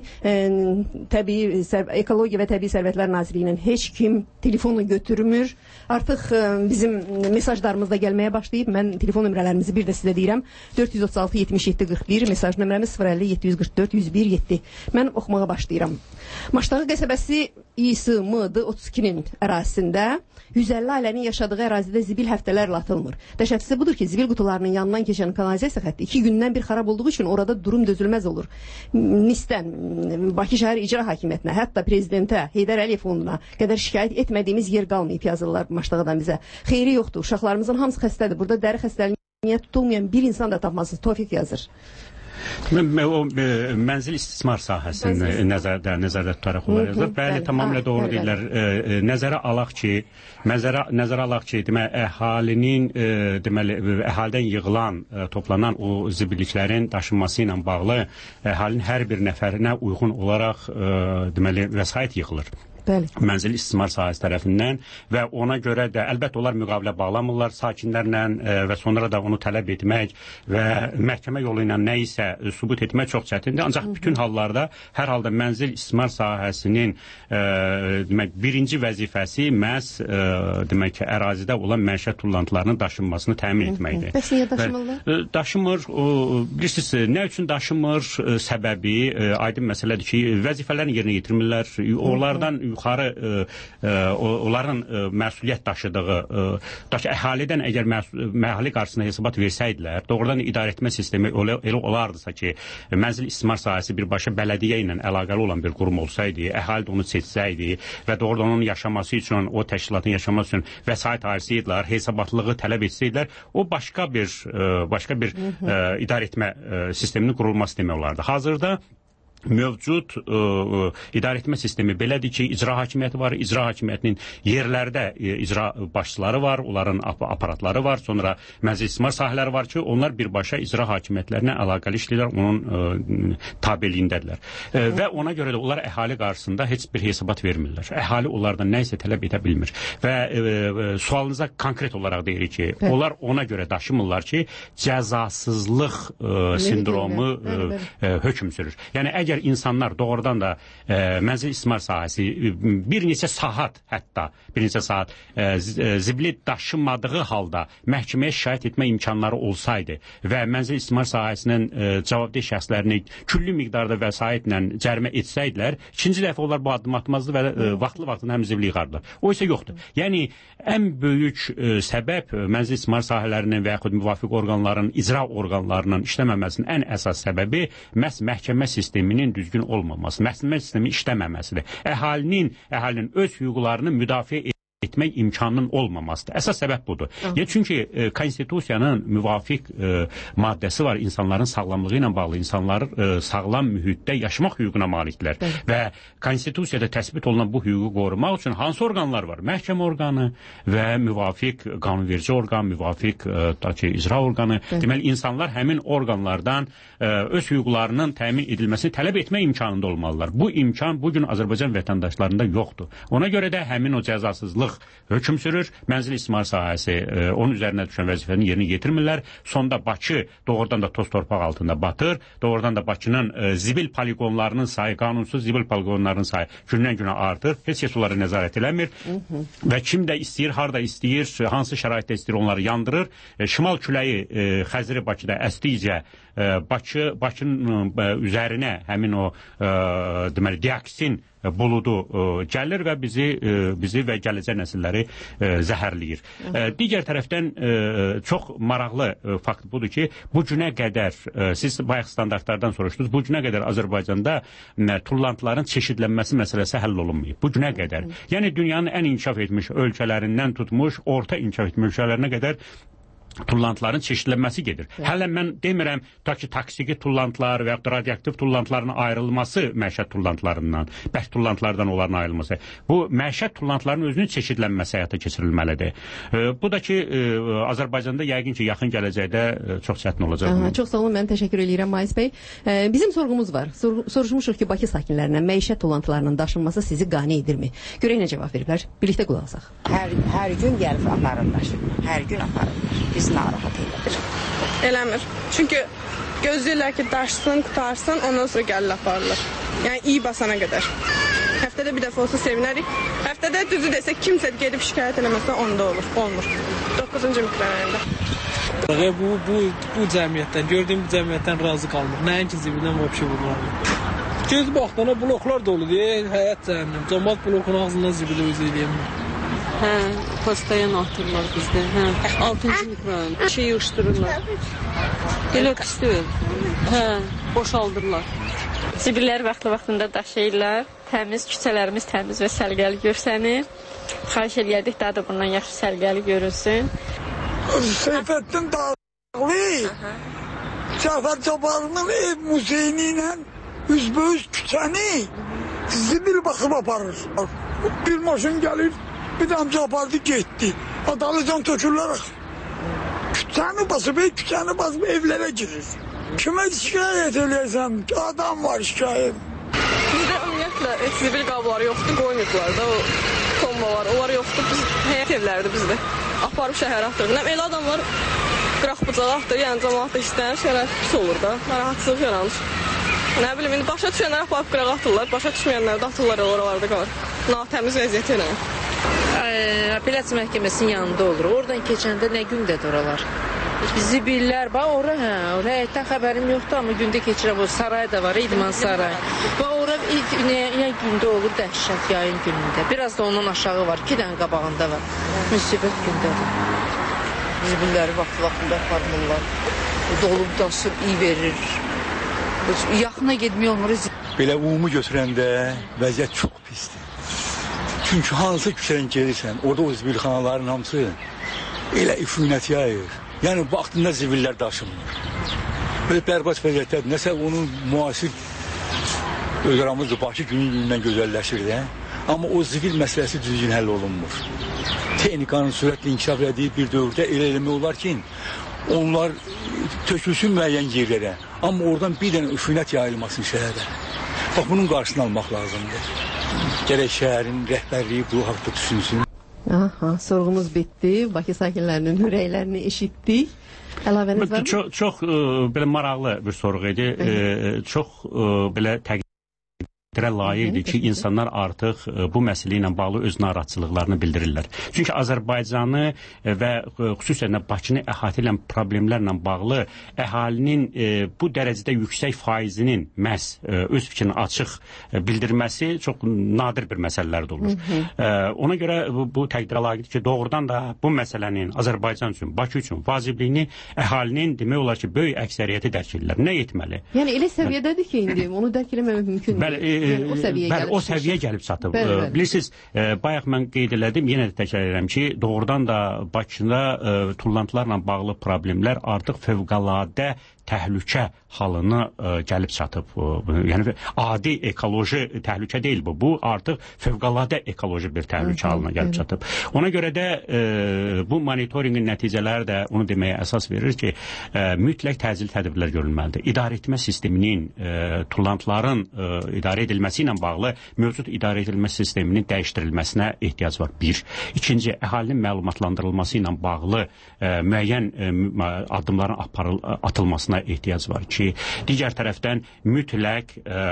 Ekologiya və Təbii Sərvətlər Nazirliyinin heç kim telefonu götürmür. Artıq bizim mesajlarımız da gəlməyə başlayıb. Mən telefon nömrələrimizi bir də sizə deyirəm. 436-77-41 mesaj nömrəmiz 050-744-101-7. Mən oxumağa başlayıram. Maşdağı qəsəbəsi İSMD 32-nin ərazisində 150 ailənin yaşadığı ərazidə zibil həftələrlə atılmır. Dəhşətlisi budur ki, zibil qutularının yanından keçən kanalizasiya xətti 2 gündən bir xarab olduğu üçün orada durum dözülməz olur. NİS-dən Bakı şəhər icra hakimiyyətinə, hətta prezidentə, Heydər Əliyev fonduna qədər şikayət etmədiyimiz yer qalmayıb yazırlar Maşdağıdan bizə. Xeyri yoxdur, uşaqlarımızın hamısı xəstədir. Burada dəri xəstəliyinə tutulmayan bir insan da tapmazsınız. Tofiq yazır. O mənzil istismar sahəsini nəzərdə tutaraq olar yazır. Bəli, tamamilə doğru deyirlər. Nəzərə alaq ki, əhalinin əhalidən yığılan, toplanan o zibilliklərin daşınması ilə bağlı əhalinin hər bir nəfərinə uyğun olaraq vəsait yığılır. Mənzil istismar sahəsi tərəfindən və ona görə də əlbəttə onlar müqavilə bağlamırlar sakinlərlə və sonra da onu tələb etmək və məhkəmə yolu ilə nə isə sübut etmək çox çətindir. Ancaq bütün hallarda hər halda mənzil istismar sahəsinin birinci vəzifəsi məhz ərazidə olan məişət tullantılarının daşınmasını təmin etməkdir. Bəs niyə daşımırlar? Daşımır, bilirsiniz, nə üçün daşımır səbəbi aydın məsələdir ki, vəzifələrini yerinə yetirmirlər. Onlardan yuxarı onların məsuliyyət daşıdığı əhalidən əgər əhali qarşısında hesabat versəydilər, doğrudan idarəetmə sistemi elə olardısa ki, mənzil istismar sahəsi birbaşa bələdiyyə ilə əlaqəli olan bir qurum olsaydı, əhali də onu seçsəydi və doğrudan onun yaşaması üçün, o təşkilatın yaşaması üçün vəsait harcayırdılar, hesabatlığı tələb etsəydilər, o başqa bir idarəetmə sisteminin qurulması demək olardı. Hazırda mövcud idarəetmə sistemi belədir ki, icra hakimiyyəti var, icra hakimiyyətinin yerlərdə icra başçıları var, onların aparatları var, sonra mənzil istismar sahələri var ki, onlar birbaşa icra hakimiyyətlərinə əlaqəli işləyirlər, onun tabeliyindədirlər. Və ona görə də onlar əhali qarşısında heç bir hesabat vermirlər. Əhali onlardan nə isə tələb edə bilmir. Və sualınıza konkret olaraq deyirik ki, onlar ona görə daşımırlar ki, cəzasızlıq sindromu hökm sürür. Yəni, əgər insanlar doğrudan da mənzil istismar sahəsi bir neçə saat zibili daşımadığı halda məhkəməyə şikayət etmə imkanları olsaydı və mənzil istismar sahəsinin cavabdeh şəxslərini külli miqdarda vəsaitlə cərimə etsəydilər, ikinci dəfə onlar bu addım atmazdı və vaxtlı-vaxtında həm zibili yığardılar. O isə yoxdur. Yəni, ən böyük səbəb mənzil istismar sahələrinin və yaxud müvafiq orqanların, icra orqanlarının işləməməsinin ən əsas səbəbi məhz məhkəmə sisteminin düzgün olmaması, məhkəmə sistemi işləməməsidir. Əhalinin öz hüquqlarını müdafiə etmək imkanının olmamasıdır. Əsas səbəb budur. Çünki konstitusiyanın müvafiq maddəsi var, insanların sağlamlığı ilə bağlı, insanlar sağlam mühitdə yaşamaq hüququna malikdirlər. Və konstitusiyada təsbit olunan bu hüququ qorumaq üçün hansı orqanlar var? Məhkəmə orqanı və müvafiq qanunverici orqan, müvafiq icra orqanı. Deməli, insanlar həmin orqanlardan öz hüquqlarının təmin edilməsini tələb etmə imkanında olmalılar. Bu imkan bugün Azərbaycan vətəndaşlarında yoxdur. Ona görə də həmin o cəzasızlıq hökm sürür, mənzil istismar sahəsi onun üzərinə düşən vəzifəni yerinə yetirmirlər. Sonda Bakı doğrudan da toz torpaq altında batır, doğrudan da Bakının zibil poligonlarının sayı, qanunsuz zibil poligonlarının sayı gündən-günə artır. Heç kəs onları nəzarət eləmir və kim də istəyir, harda istəyir, hansı şəraitdə istəyir onları yandırır. Şimal küləyi Xəzri Bakıda əsdikcə Bakının üzərinə həmin o deməli dioksin buludu gəlir və bizi və gələcək nəsilləri zəhərləyir. Digər tərəfdən çox maraqlı fakt budur ki, bu günə qədər, siz bayaq standartlardan soruşdunuz, bu günə qədər Azərbaycanda tullantıların çeşidlənməsi məsələsi həll olunmayıb. Bu günə qədər. Yəni, dünyanın ən inkişaf etmiş ölkələrindən tutmuş, orta inkişaf etmiş ölkələrinə qədər tullantıların çeşidlənməsi gedir. Hələ mən demirəm ki, toksiki tullantılar və ya radioaktiv tullantıların ayrılması məişət tullantılarından, bərk tullantılardan onların ayrılması. Bu məişət tullantılarının özünün çeşidlənməsi həyata keçirilməlidir. Bu da ki, Azərbaycanda yəqin ki, yaxın gələcəkdə çox çətin olacaq. Çox sağ olun, mən təşəkkür edirəm Mayis bəy. Bizim sorğumuz var. Soruşmuşuq ki, Bakı sakinlərinə məişət tullantılarının daşınması sizi qane edirmi? Görək nə cavab veriblər. Birlikdə qulaq asaq. Hər gün gəlib aparırlar. Hər gün aparırlar. Biz narahat elədir. Eləmir. Çünki gözləyirlər ki, daşsın, qutarsın, ondan sonra gəlirlər aparırlar. Yəni, iyi basana qədər. Həftədə bir dəfə olsa sevinərik. Həftədə düzü desək, kimsə gedib şikayət eləməsə onda olur. Olmur. 9-cu mikrorayonda. Bu cəmiyyətdən, gördüyüm bu cəmiyyətdən razı qalmır. Nəinki zibildən vəbşi bulunur. Göz baxdana bloklar doludur, həyat cəhənnəm. Cəmiyyət blokun ağzından zibili özü eləyəmir. Hə, pastayan atırlar bizdə. Hə, 6-cı mikrorayon. Şeyi uçdururlar. Elə pisdir. Hə, boşaldırlar. Zibillər vaxtında daşıyırlar. Təmiz, küçələrimiz təmiz və səliqəli görsənir. Xahiş eləyərdik, daha da bundan yaxşı səliqəli görünsün. Seyfəddin Dağlı, Cəfər Cabbarının ev muzeyini ilə üzbəüz küçəni zibil baxıb aparır. Bir maşın gəlir, bir də amca apardı, getdi. Adalıcan tökürlər. Küçəni basıb evlərə girir. Kimə şikayət eləyəsən? Adam var şikayət. Bizdə ümumiyyətlə zibil qabları yoxdur, qoymuyublar da o tombalar. Onlar yoxdur, biz həyət evlərdir bizdə. Aparıb şəhərə atırlar. Elə adamlar qıraq bucağı atır, yəni cəmaat da istəyir, şərait pis olur da, narahatsızlıq yaranır. Nə bilim, indi başa düşənlər aparıb qıraq atırlar, başa düşməyənlər də atırlar oralarda qalır. Natəmiz vəziyyət eləmir. Apellyasiya məhkəməsinin yanında olur. Oradan keçəndə nə gündədir oralar? Zibillər, bax ora, hə, həyətdən xəbərim yoxdur, amma gündə keçirəm, o saray da var, İdman saray. Bax ora, yəni gündə olur dəhşət, yayın günündə. Biraz da ondan aşağı var, 2 dənə qabağında var. Müsibət gündədir. Zibilləri vaxtında aparmırlar. Dolub daşıb, iyi verir. Yaxına getmiyor onları. Belə ümumi götürəndə vəziyyət çox pisdir. Çünki hansı küçədən gelirsən, orada o zibilxanaların hamısı elə üfunət yayır. Yəni, vaxtında zibillər daşınmır. Belə bərbad vəziyyətdədir. Nəsə onun müasir öqramızdır, başı günün-gündən gözəlləşir də. Amma o zibil məsələsi düzgün həll olunmur. Texnikanın sürətlə inkişaf etdiyi bir dövrdə elə eləmək olar ki, onlar tökülsün müəyyən yerlərə. Amma oradan bir dənə üfunət yayılmasın şəhərə. Bax, bunun qarşısını almaq lazımdır. Gərək şəhərin rəhbərliyi bu haqda düşünsün. Aha, sorğumuz bitdi. Bakı sakinlərinin ürəklərini eşitdik. Əlavəniz var mı? Çox belə maraqlı bir sorğu idi. Çox belə təqdirə layiqdir ki, insanlar artıq bu məsələ ilə bağlı öz narahatçılıqlarını bildirirlər. Çünki Azərbaycanı və xüsusən də Bakını əhatə edən problemlərlə bağlı əhalinin bu dərəcədə yüksək faizinin məhz öz fikrini açıq bildirməsi çox nadir bir məsələlərdə olur. Ona görə bu təqdirə layiqdir ki, doğrudan da bu məsələnin Azərbaycan üçün, Bakı üçün vacibliyini əhalinin demək olar ki, böyük əksəriyyəti dərk edirlər. Nə etməli? Yəni elə səviyyədədir ki, indi onu dərk eləməmək mümkün deyil. O səviyyə gəlib çatıb. Bilirsiniz, bayaq mən qeyd elədim, yenə də təkrar edirəm ki, doğrudan da Bakıda tullantılarla bağlı problemlər artıq fövqəladə təhlükə halını gəlib çatıb. Yəni adi ekoloji təhlükə deyil bu. Bu artıq fövqəladə ekoloji bir təhlükə halına gəlib çatıb. Ona görə də bu monitorinqin nəticələri də onu deməyə əsas verir ki, mütləq təcili tədbirlər görülməlidir. İdarə etmə sisteminin, tullantıların idarə edilməsi ilə bağlı mövcud idarə edilmə sisteminin dəyişdirilməsinə ehtiyac var. Bir. İkinci, əhalinin məlumatlandırılması ilə bağlı müəyyən addımların atılmasına ehtiyac var ki, digər tərəfdən mütləq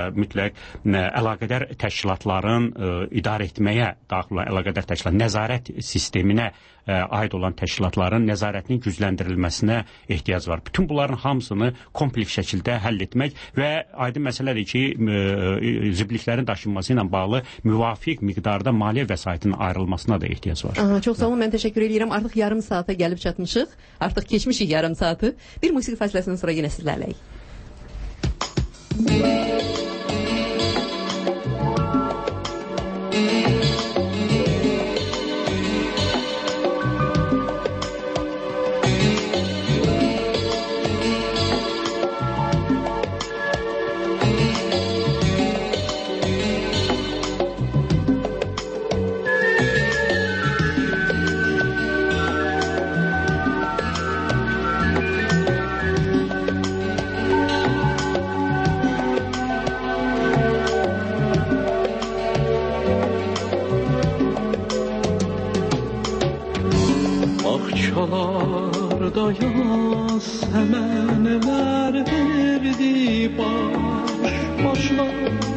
əlaqədar təşkilatların idarə etməyə daxil olan əlaqədar təşkilat, nəzarət sisteminə aid olan təşkilatların nəzarətinin gücləndirilməsinə ehtiyac var. Bütün bunların hamısını kompleks şəkildə həll etmək və aydın məsələdir ki, zibilliklərin daşınması ilə bağlı müvafiq miqdarda maliyyə vəsaitinin ayrılmasına da ehtiyac var. Çox sağ olun, mən təşəkkür edirəm. Artıq yarım saata gəlib çatmışıq. Artıq keçmişik yarım saatı. Bir musiqi fasiləsindən sonra yenə sizlərləyik. Səmənlər verdi başına,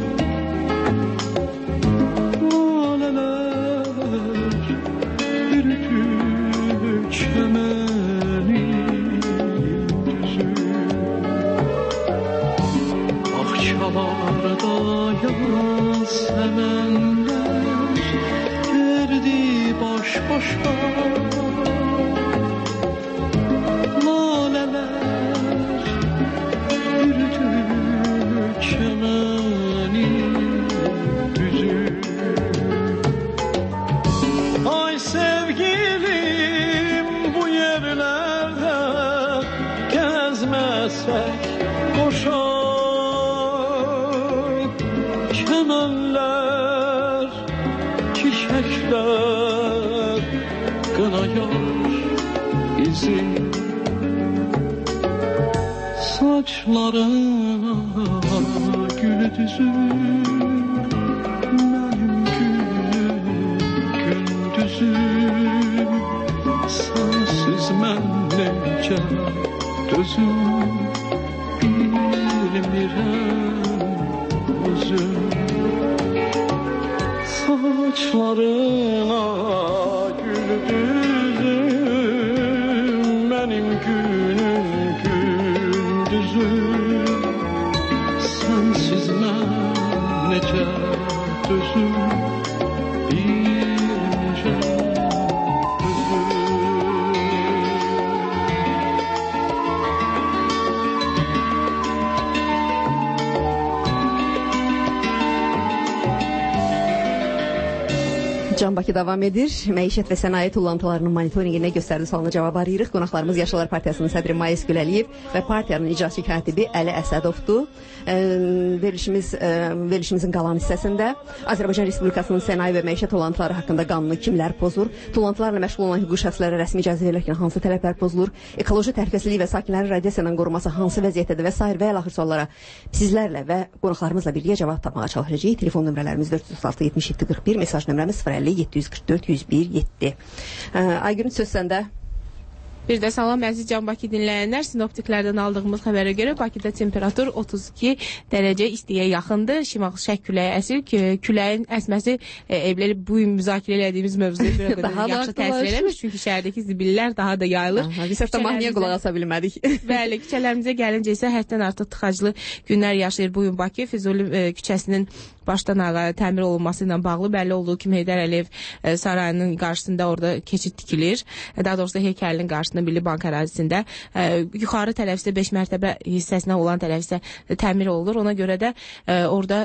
lalələr bürüdü çəmənin düzü. Bağçalarda yaz səmənlər verdi baş-başa, çəmənlər, çiçəklər qınayar bizi, saçlarına gül düzür mənim gündüzüm. Sensiz mən necə dözüm bilmirəm özüm. Saçlarına gül düzüm mənim günün gündüzü sensiz mən necə düzüm bir necə Can Bakı davam edir. Məişət və sənaye tullantılarının monitoringinə göstərdi sualına cavab arayırıq. Qonaqlarımız Yaşlılar Partiyasının sədri Mayis Güləliyev və partiyanın icraçı katibi Əli Əsədovdur. Verilişimizin qalan hissəsində Azərbaycan Respublikasının sənaye və məişət tullantıları haqqında qanunu kimlər pozur? Tullantılarla məşğul olan hüquqi şəxslərə rəsmi icazə verilərkən hansı tələblər pozulur? Ekoloji təhlükəsizlik və sakinlərin radiasiyadan qorunması hansı vəziyyətdədir və sair və ilaxır suallara sizlərlə və qonaqlarımızla birgə cavab tapmağa çalışacağıq. Telefon nömrələrimiz 436 77 41, mesaj nömrəmiz 050 744 101 7. Aygün, söz səndə. Bir də salam əziz Can Bakı dinləyənlər. Sinoptiklərdən aldığımız xəbərə görə Bakıda temperatur 32 dərəcə istiyə yaxındır. Şimal-şərq küləyi əsir. Küləyin əsməsi evləri bu gün müzakirə etdiyimiz mövzuya görə qədər yaxşı təsir eləmir. Çünki şəhərdəki zibillər daha da yayılır. Biz hətta mahnıya qulaq asa bilmədik. Bəli, küçələrimizə gəlincə isə həddən artıq tıxaclı günlər yaşayır bu gün Bakı. Füzuli küçəsinin başdan ayağa təmir olunması ilə bağlı bəlli olduğu kimi Heydər Əliyev sarayının qarşısında orada keçid tikilir. Daha doğrusu heykəlinin qarşısında Milli Bank ərazisində yuxarı tərəfdə 5 mərtəbə hissəsinə olan tərəfdə təmir olunur. Ona görə də orada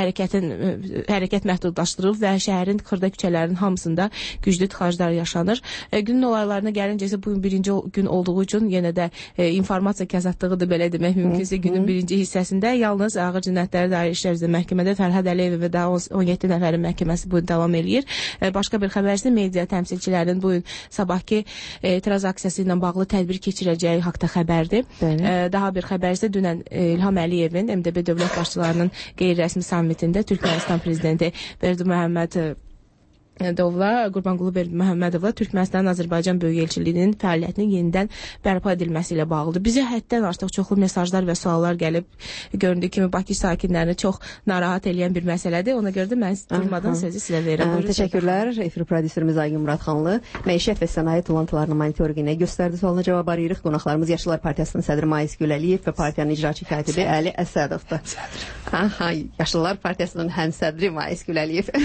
hərəkət məhdudlaşdırılıb və şəhərin xırda küçələrinin hamısında güclü tıxaclar yaşanır. Günün olaylarına gəlincə isə bu gün birinci gün olduğu üçün yenə də informasiya kəsatlığıdır belə demək mümkünsə günün birinci hissəsində yalnız Ağır Cinayətləri Dairə İşlər üzrə məhkəmədə Fərhad Əliyev və daha 17 nəfərin məhkəməsi bu gün davam eləyir. Başqa bir xəbər isə media təmsilçilərinin bu gün sabahki etiraz aksiyası ilə bağlı tədbir keçirəcəyi haqda xəbərdir. Daha bir xəbər isə dünən İlham Əliyevin MDB dövlət başçılarının qeyri-rəsmi sammitində Türkmənistan prezidenti Berdi Məhəmmədovla, Qurbanqulu Berdi Məhəmmədovla Türkmənistanın Azərbaycan böyük elçiliyinin fəaliyyətinin yenidən bərpa edilməsi ilə bağlıdır. Bizə həddən artıq çoxlu mesajlar və suallar gəlib. Göründüyü kimi Bakı sakinlərini çox narahat edən bir məsələdir. Ona görə də mən durmadan sözü sizə verirəm. Təşəkkürlər. Efir prodüserimiz Aygün Muradxanlı. Məişət və sənaye tullantılarının monitoringinə göstərdi sualına cavab arayırıq. Qonaqlarımız Yaşlılar Partiyasının sədri Mayis Güləliyev və partiyanın icraçı katibi Əli Əsədovdur. Yaşlılar Partiyasının həmsədri Mayis Güləliyev.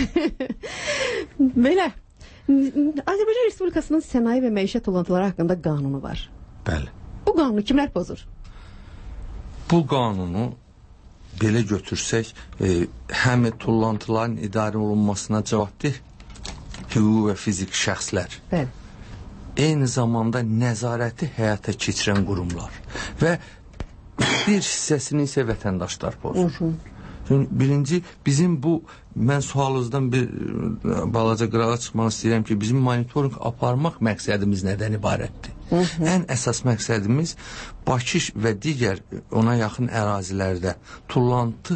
Belə. Azərbaycan Respublikasının sənaye və məişət tullantıları haqqında qanunu var. Bəli. Bu qanunu kimlər pozur? Bu qanunu belə götürsək, həm tullantıların idarə olunmasına cavabdeh hüquqi və fiziki şəxslər. Bəli. Eyni zamanda nəzarəti həyata keçirən qurumlar və bir hissəsini isə vətəndaşlar pozur. Birinci, bizim bu, mən sualınızdan bir balaca qırağa çıxmaq istəyirəm ki, bizim monitoring aparmaq məqsədimiz nədən ibarətdir? Ən əsas məqsədimiz Bakı və digər ona yaxın ərazilərdə tullantı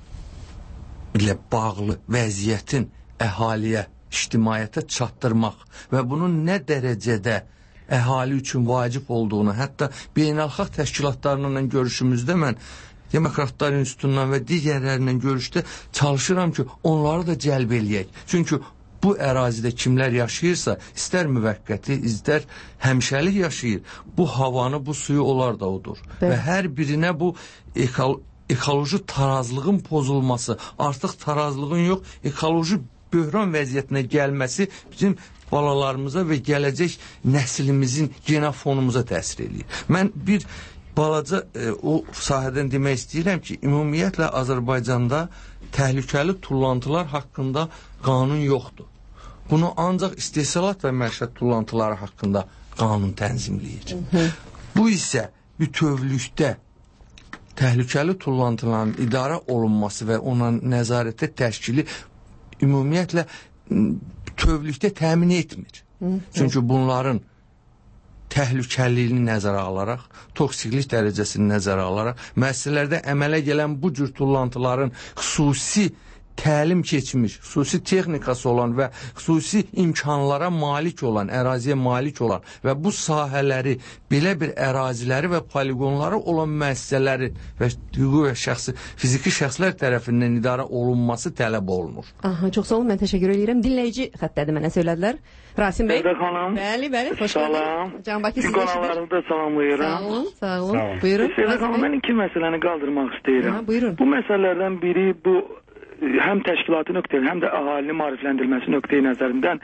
ilə bağlı vəziyyətin əhaliyə, ictimaiyyətə çatdırmaq və bunun nə dərəcədə əhali üçün vacib olduğunu, hətta beynəlxalq təşkilatlarla görüşümüzdə mən Demokratlar İnstitutundan və digərlərlə görüşdə çalışıram ki, onları da cəlb eləyək. Çünki bu ərazidə kimlər yaşayırsa, istər müvəqqəti, istər həmişəlik yaşayır. Bu havanı, bu suyu onlar da odur. Və hər birinə bu ekoloji tarazlığın pozulması, artıq tarazlığın yox, ekoloji böhran vəziyyətinə gəlməsi bizim balalarımıza və gələcək nəslimizin genofonumuza təsir eləyir. Mən bir balaca o sahədən demək istəyirəm ki, ümumiyyətlə Azərbaycanda təhlükəli tullantılar haqqında qanun yoxdur. Bunu ancaq istehsalat və məişət tullantıları haqqında qanun tənzimləyir. Bu isə bütövlükdə təhlükəli tullantıların idarə olunması və ona nəzarətə təşkili ümumiyyətlə bütövlükdə təmin etmir. Çünki bunların təhlükəliliyini nəzərə alaraq, toksiklik dərəcəsini nəzərə alaraq, müəssisələrdə əmələ gələn bu cür tullantıların xüsusi təlim keçmiş, xüsusi texnikası olan və xüsusi imkanlara malik olan, əraziyə malik olan və bu sahələri, belə bir əraziləri və poligonları olan müəssisələri və hüquqi və şəxsi, fiziki şəxslər tərəfindən idarə olunması tələb olunur. Aha, çox sağ olun, mən təşəkkür edirəm. Dinləyici xəttədir, mənə söylədilər. Rasim bəy. Xanım. Bəli, xoş gəldiniz. Can Bakı sizi qonaqlarınızı da salamlayıram. Sağ olun. Buyurun. Xanım, mən iki məsələni qaldırmaq istəyirəm. Buyurun. Bu məsələlərdən biri bu həm təşkilatı nöqteyi, həm də əhalinin maarifləndirilməsi nöqteyi nəzərindən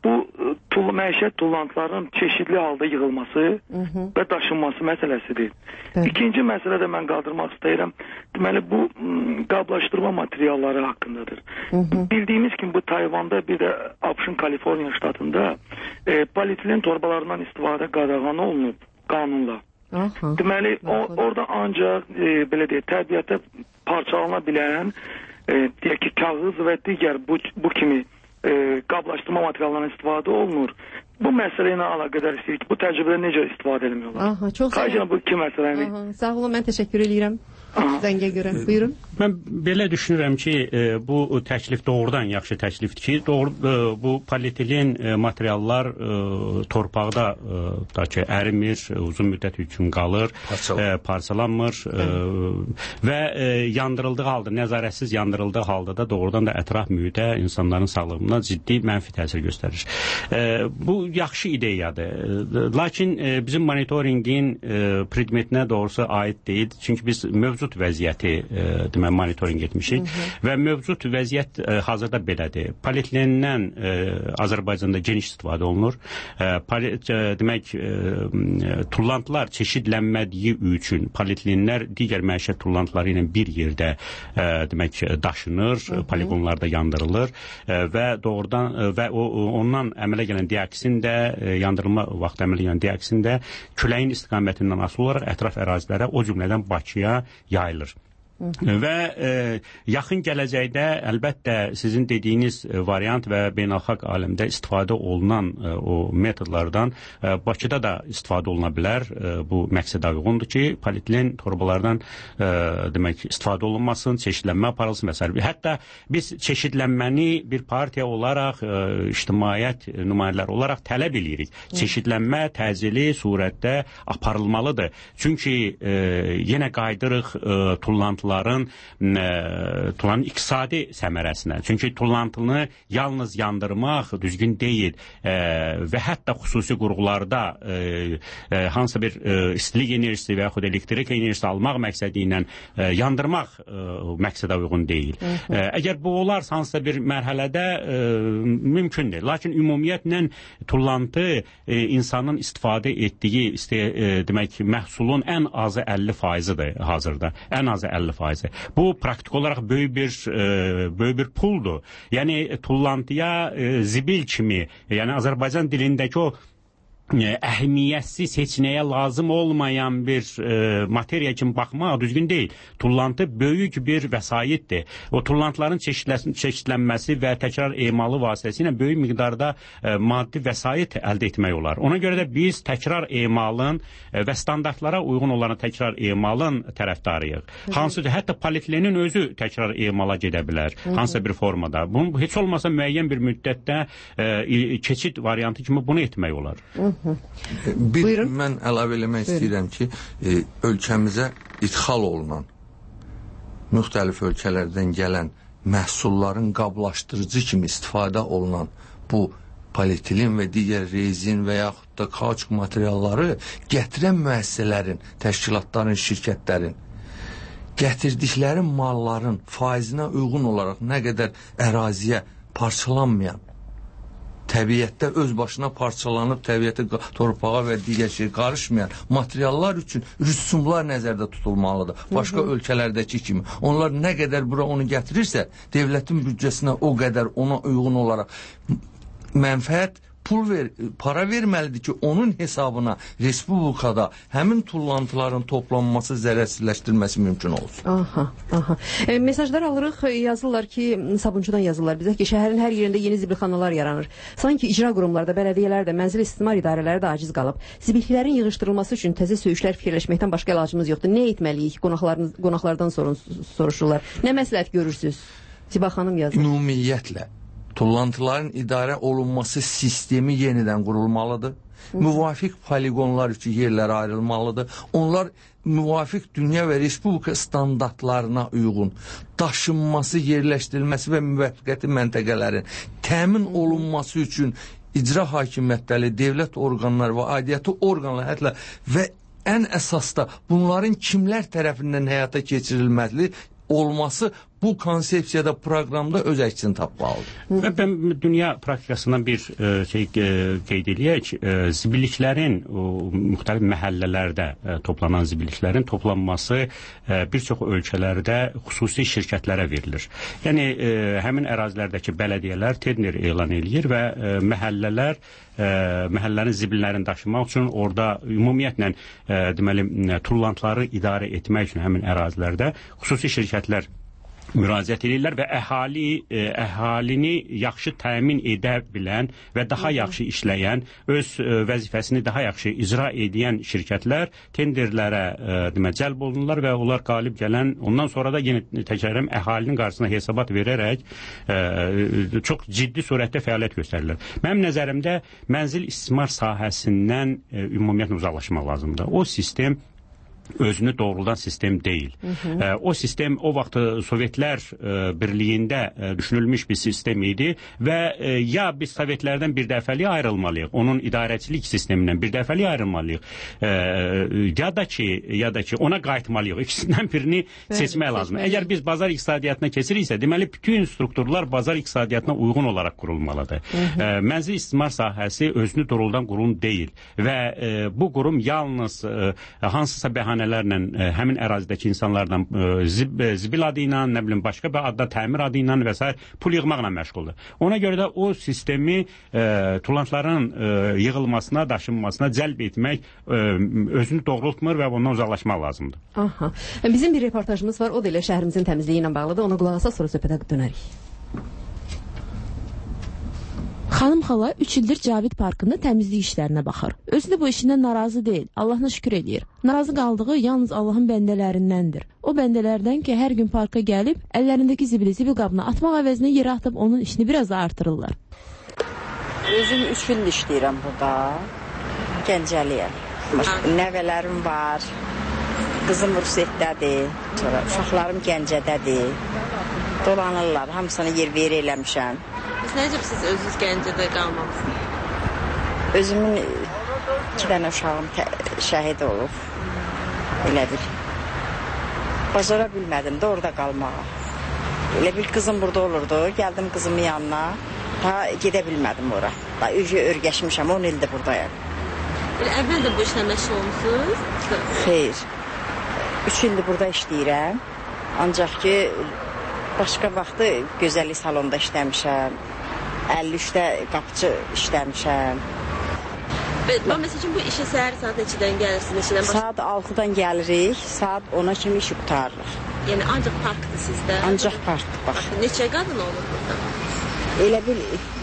bu məişət tullantılarının çeşidli halda yığılması və daşınması məsələsidir. İkinci məsələ də mən qaldırmaq istəyirəm. Deməli, bu qablaşdırma materialları haqqındadır. Bildiyimiz kimi bu Tayvanda, bir də ABŞ-ın Kaliforniya ştatında polietilen torbalarından istifadə qadağan olunub qanunla. Deməli, orada ancaq belə deyək, təbiətdə parçalana bilən deyək ki, kağız və digər bu kimi qablaşdırma materiallarından istifadə olunur. Bu məsələ ilə əlaqədar istəyirik ki, bu təcrübədə necə istifadə edilmiyorlar? Xahiş bu iki məsələni. Sağ olun, mən təşəkkür edirəm. Zəngə görə. Buyurun. Mən belə düşünürəm ki, bu təklif doğrudan yaxşı təklifdir ki, bu polietilen materiallar torpaqda da ki, ərimir, uzun müddət üçün qalır, parçalanmır və yandırıldığı halda, nəzarətsiz yandırıldığı halda da doğrudan da ətraf mühitə, insanların sağlığına ciddi mənfi təsir göstərir. Bu yaxşı ideyadır. Lakin bizim monitoringin predmetinə doğrusu aid deyil. Çünki biz mövcud vəziyyəti monitoring etmişik və mövcud vəziyyət hazırda belədir. Polietilendən Azərbaycanda geniş istifadə olunur. Demək, tullantılar çeşidlənmədiyi üçün polietilenlər digər məişət tullantıları ilə bir yerdə demək daşınır, poligonlarda yandırılır və doğrudan və ondan əmələ gələn dioksin də, yandırılma vaxtı əmələ gələn dioksin də küləyin istiqamətindən asılı olaraq ətraf ərazilərə, o cümlədən Bakıya yayılır. Və yaxın gələcəkdə əlbəttə sizin dediyiniz variant və beynəlxalq aləmdə istifadə olunan o metodlardan Bakıda da istifadə oluna bilər. Bu məqsədə uyğundur ki, polietilen torbalardan demək istifadə olunmasın, çeşidlənmə aparılsın və s. Hətta biz çeşidlənməni bir partiya olaraq, ictimaiyyət nümayəndələri olaraq tələb edirik. Çeşidlənmə təcili surətdə aparılmalıdır. Çünki yenə qaydırıq tullantıların iqtisadi səmərəsinə. Çünki tullantını yalnız yandırmaq düzgün deyil və hətta xüsusi qurğularda hansısa bir istilik enerjisi və yaxud elektrik enerjisi almaq məqsədi ilə yandırmaq məqsədə uyğun deyil. Əgər bu olarsa hansısa bir mərhələdə mümkündür. Lakin ümumiyyətlə tullantı insanın istifadə etdiyi demək məhsulun ən azı 50%-dir hazırda. Ən azı 50%. Bu praktik olaraq böyük bir puldur. Yəni tullantıya zibil kimi, yəni Azərbaycan dilindəki o əhəmiyyətsiz, heç nəyə lazım olmayan bir materiya kimi baxmaq düzgün deyil. Tullantı böyük bir vəsaitdir. O tullantıların çeşidlənməsi və təkrar emalı vasitəsilə böyük miqdarda maddi vəsait əldə etmək olar. Ona görə də biz təkrar emalın və standartlara uyğun olan təkrar emalın tərəfdarıyıq. Hansıdır, hətta polietilenin özü təkrar emala gedə bilər, hansısa bir formada. Bunu heç olmasa müəyyən bir müddətdə keçid variantı kimi bunu etmək olar. Mən əlavə eləmək istəyirəm ki, ölkəmizə idxal olunan, müxtəlif ölkələrdən gələn məhsulların qablaşdırıcı kimi istifadə olunan bu polietilen və digər rezin və yaxud da kauçuk materialları gətirən müəssisələrin, təşkilatların, şirkətlərin gətirdikləri malların faizinə uyğun olaraq nə qədər əraziyə parçalanmayan, təbiətdə öz başına parçalanıb, təbiətə, torpağa və digər şey qarışmayan materiallar üçün rüsumlar nəzərdə tutulmalıdır. Başqa ölkələrdəki kimi. Onlar nə qədər bura onu gətirirsə, devlətin büdcəsinə o qədər ona uyğun olaraq mənfəət, para verməlidir ki, onun hesabına respublikada həmin tullantıların toplanması, zərərsizləşdirilməsi mümkün olsun. Mesajlar alırıq, yazırlar ki, Sabunçudan yazırlar bizə ki, şəhərin hər yerində yeni zibilxanalar yaranır. Sanki icra qurumlarda, bələdiyyələr də, mənzil istismar idarələri də aciz qalıb. Zibilliklərin yığışdırılması üçün təzə söyüşlər fikirləşməkdən başqa ilacımız yoxdur. Nə etməliyik? Qonaqlardan soruşurlar. Nə məsləhət görürsünüz? Ziba xanım yazır. Ümumiyyətlə tullantıların idarə olunması sistemi yenidən qurulmalıdır. Müvafiq poligonlar üçün yerlər ayrılmalıdır. Onlar müvafiq dünya və respublika standartlarına uyğun daşınması, yerləşdirilməsi və müvəffəqiyyətli məntəqələrin təmin olunması üçün icra hakimiyyətləri, dövlət orqanları və aidiyyatı orqanlar hətta və ən əsas da bunların kimlər tərəfindən həyata keçirilməli olması bu konsepsiyada, proqramda öz əksini tapmalıdır. Və mən dünya praktikasından bir şey qeyd eləyək. Zibilliklərin, müxtəlif məhəllələrdə toplanan zibilliklərin toplanması bir çox ölkələrdə xüsusi şirkətlərə verilir. Yəni, həmin ərazilərdəki bələdiyyələr tender elan eləyir və məhəllələrin zibillərini daşımaq üçün orada ümumiyyətlə deməli, tullantıları idarə etmək üçün həmin ərazilərdə xüsusi şirkətlər müraciət edirlər və əhalini yaxşı təmin edə bilən və daha yaxşı işləyən, öz vəzifəsini daha yaxşı icra edən şirkətlər tenderlərə cəlb olunurlar və onlar qalib gələn, ondan sonra da yenə təkrar əhalinin qarşısına hesabat verərək çox ciddi surətdə fəaliyyət göstərirlər. Mənim nəzərimdə mənzil istismar sahəsindən ümumiyyətlə uzaqlaşmaq lazımdır. O sistem özünü doğruldan sistem deyil. O sistem o vaxt Sovetlər Birliyində düşünülmüş bir sistem idi və ya biz Sovetlərdən bir dəfəlik ayrılmalıyıq, onun idarəçilik sistemindən bir dəfəlik ayrılmalıyıq, ya da ki ona qayıtmalıyıq. İkisindən birini seçmək lazımdır. Əgər biz bazar iqtisadiyyatına keçiriksə, deməli bütün strukturlar bazar iqtisadiyyatına uyğun olaraq qurulmalıdır. Mənzil istismar sahəsi özünü doğruldan qurum deyil və bu qurum yalnız hansısa bəhanələrlə həmin ərazidəki insanlardan zibil adı ilə, nə bilim, başqa bir adda təmir adı ilə və s. pul yığmaqla məşğuldur. Ona görə də o sistemi tullantıların yığılmasına, daşınmasına cəlb etmək özünü doğrultmur və ondan uzaqlaşmaq lazımdır. Aha. Bizim bir reportajımız var, o da elə şəhərimizin təmizliyi ilə bağlıdır. Ona qulaq asaq, sonra söhbətə dönərik. Xanım xala 3 ildir Cavid Parkında təmizlik işlərinə baxır. Özü də bu işindən narazı deyil, Allahına şükür edir. Narazı qaldığı yalnız Allahın bəndələrindəndir. O bəndələrdən ki, hər gün parka gəlib, əllərindəki zibili zibil qabına atmaq əvəzinə yerə atıb onun işini biraz da artırırlar. Özüm 3 il işləyirəm burada, Gəncəliyəm. Nəvələrim var, qızım Rusetdədir, uşaqlarım Gəncədədir, dolanırlar, hamısını yer eləmişəm. Necə siz özünüz Gəncədə qalmamısınız? Özümün 2 dənə uşağım şəhid olub. Elə bil. Bacara bilmədim də orada qalmağa. Elə bil qızım burada olurdu. Gəldim qızımın yanına. Daha gedə bilmədim ora. Daha örgəşmişəm, 10 ildir buradayım. Əvvəl də bu işlə məşğul olmusunuz? Xeyr. 3 ildir burada işləyirəm. Ancaq ki, başqa vaxtı gözəllik salonda işləmişəm. 53-də qapıcı işləmişəm. Məsəl üçün bu işə səhər saat neçədən gəlirsiniz? Saat 6-dan gəlirik, saat 10-a kimi işi qutarırıq. Yəni ancaq parkdır sizdə? Ancaq parkdır, bax. Neçə qadın olur burada? Elə bil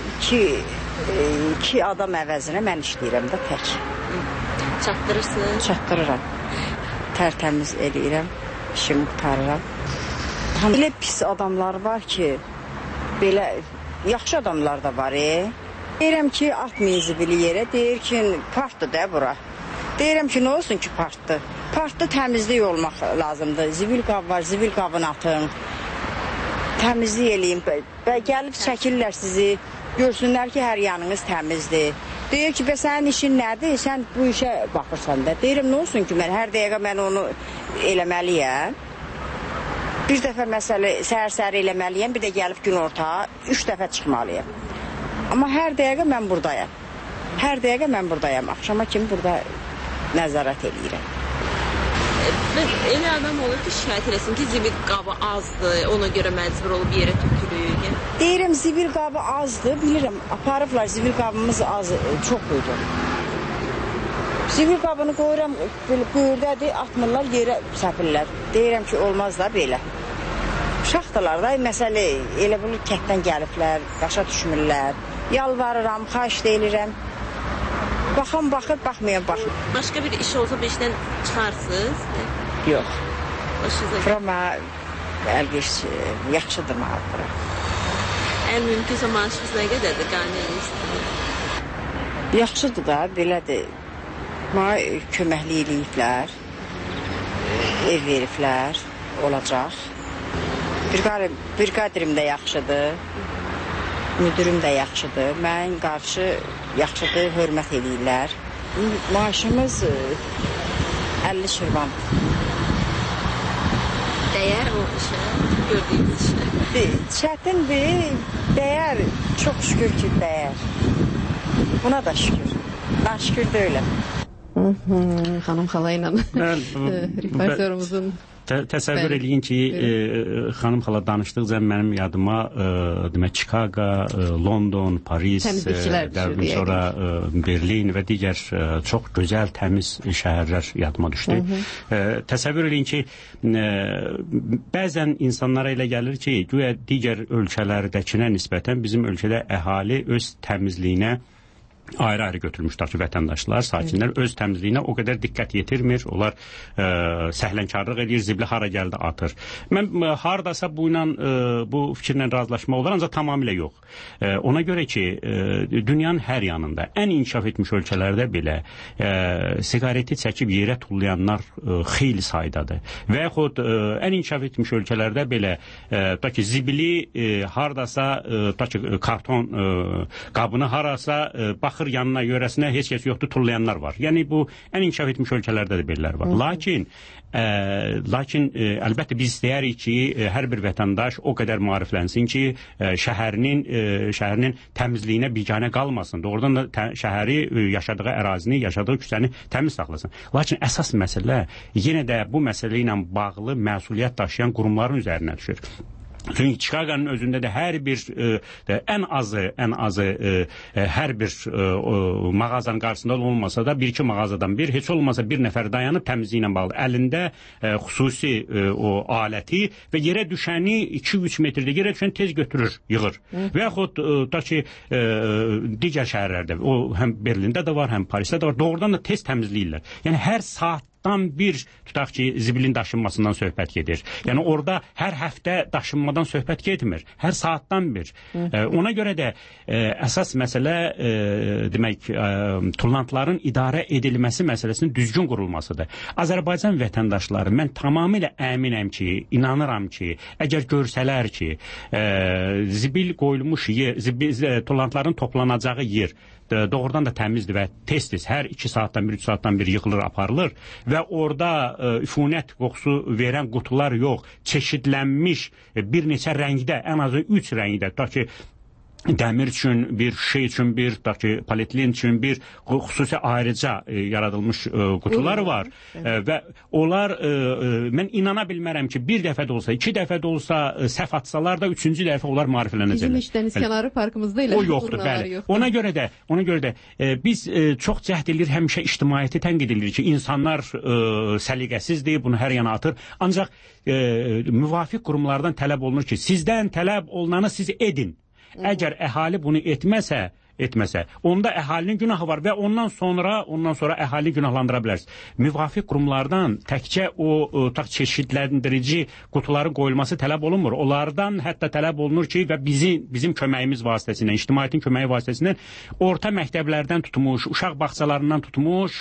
2 adam əvəzinə mən işləyirəm də tək. Çatdırırsınız? Çatdırıram. Tərtəmiz eləyirəm, işimi qutarıram. Elə pis adamlar var ki, belə yaxşı adamlar da var. Deyirəm ki, atmayın zibili yerə, deyir ki, partdır da bura. Deyirəm ki, nə olsun ki, partdır. Partda təmizlik olmaq lazımdır. Zibil qab var, zibil qabını atın. Təmizlik eləyin. Gəlib çəkirlər sizi, görsünlər ki, hər yanınız təmizdir. Deyir ki, sənin işin nədir? Sən bu işə baxırsan da. Deyirəm, nə olsun ki, hər dəqiqə mən onu eləməliyəm. Bir dəfə məsələ səhər-səhər eləməliyəm, bir də gəlib gün orta 3 dəfə çıxmalıyam. Amma hər dəqiqə mən buradayam. Hər dəqiqə mən buradayam. Axşama kimi burada nəzarət eləyirəm. Elə adam olur ki, şikayət eləsin ki, zibil qabı azdır, ona görə məcbur olub yerə tökülür. Deyirəm, zibil qabı azdır, bilirəm, aparıblar, zibil qabımız az, çox idi. Zibil qabını qoyuram, quyurdədir, atmırlar, yerə səpirlər. Deyirəm ki, olmaz da belə. Uşaqdılar da, məsələ elə bunu kətdən gəliblər, başa düşmürlər. Yalvarıram, xahiş deyilirəm. Baxan baxır, baxmayan baxır. Başqa bir iş olsa bu işdən çıxarsınız? Yox. Bura əlqiş yaxşıdır mənə bura. Ən mümkünsə maaşınız nə qədərdir qaynayınızdır? Yaxşıdır da, belədir. Mənə köməkli eləyiblər, ev veriblər, olacaq. Bir qədrim də yaxşıdır, müdürüm də yaxşıdır, mənim qarşı yaxşıdır, hörmət eləyirlər. Maaşımız 50 şirvan. Dəyər o işə, gördüyünüz işə? Çətindir, dəyər, çox şükür ki, dəyər. Buna da şükür. Şükür də öyle. Xanım xala ilə reportörümüzün Təsəvvür eləyin ki, xanım xala danışdıqca mənim yadıma demək Chicago, London, Paris, sonra Berlin və digər çox gözəl, təmiz şəhərlər yadıma düşdü. Təsəvvür eləyin ki, bəzən insanlara elə gəlir ki, güya digər ölkələrdəkinə nisbətən bizim ölkədə əhali öz təmizliyinə ayrı-ayrı götürmüşlər ki, vətəndaşlar, sakinlər öz təmizliyinə o qədər diqqət yetirmir, onlar səhlənkarlıq edir, zibli hara gəldi atır. Mən haradasa bu fikirlə razılaşma olur, ancaq tamamilə yox. Ona görə ki, dünyanın hər yanında, ən inkişaf etmiş ölkələrdə belə siqareti çəkib yerə tullayanlar xeyli saydadır. Və yaxud ən inkişaf etmiş ölkələrdə belə zibili haradasa karton qabını harasa baxır yanına, yörəsinə heç kəs yoxdur, tullayanlar var. Yəni bu ən inkişaf etmiş ölkələrdə də belələr var. Lakin əlbəttə biz istəyərik ki, hər bir vətəndaş o qədər maariflənsin ki, şəhərinin təmizliyinə biganə qalmasın. Doğrudan da şəhəri, yaşadığı ərazini, yaşadığı küçəni təmiz saxlasın. Lakin əsas məsələ yenə də bu məsələ ilə bağlı məsuliyyət daşıyan qurumların üzərinə düşür. Çünki Chicago'nun özündə də hər bir ən azı hər bir mağazanın qarşısında olmasa da bir-iki mağazadan heç olmasa bir nəfər dayanıb təmizliyi ilə bağlı əlində xüsusi o aləti və yerə düşəni 2-3 metrdə yerə düşəni tez götürür, yığır. Və yaxud da ki digər şəhərlərdə, o həm Berlində də var, həm Parisdə də var, doğrudan da tez təmizləyirlər. Yəni hər saat bir tutaq ki, zibilin daşınmasından söhbət gedir. Yəni orada hər həftə daşınmadan söhbət getmir. Hər saatdan bir. Ona görə də əsas məsələ demək tullantıların idarə edilməsi məsələsinin düzgün qurulmasıdır. Azərbaycan vətəndaşları mən tamamilə əminəm ki, inanıram ki, əgər görsələr ki, zibil qoyulmuş yer, tullantıların toplanacağı yer doğrudan da təmizdir və tez-tez hər 2 saatdan bir, 3 saatdan bir yığılır, aparılır və orada üfunət qoxusu verən qutular yox, çeşidlənmiş bir neçə rəngdə, ən azı 3 rəngdə, tutaq ki, dəmir üçün bir, şişə üçün bir, tutaq ki, polietilin üçün bir xüsusi ayrıca yaradılmış qutular var və onlar mən inana bilmərəm ki, bir dəfə də olsa, 2 dəfə də olsa səhv atsalar da 3-cü dəfə onlar maariflənəcəklər. Bizim heç dəniz kənarı parkımızda elə o yoxdur, bəli. Ona görə də biz çox cəhd edilir, həmişə ictimaiyyəti tənqid edilir ki, insanlar səliqəsizdir, bunu hər yana atır. Ancaq müvafiq qurumlardan tələb olunur ki, sizdən tələb olunanı siz edin. Əgər əhali bunu etməsə, onda əhalinin günahı var və ondan sonra əhalini günahlandıra bilərsiniz. Müvafiq qurumlardan təkcə o çeşidləndirici qutuların qoyulması tələb olunmur. Onlardan hətta tələb olunur ki, və bizim köməyimiz vasitəsilə, ictimaiyyətin köməyi vasitəsilə orta məktəblərdən tutmuş, uşaq bağçalarından tutmuş,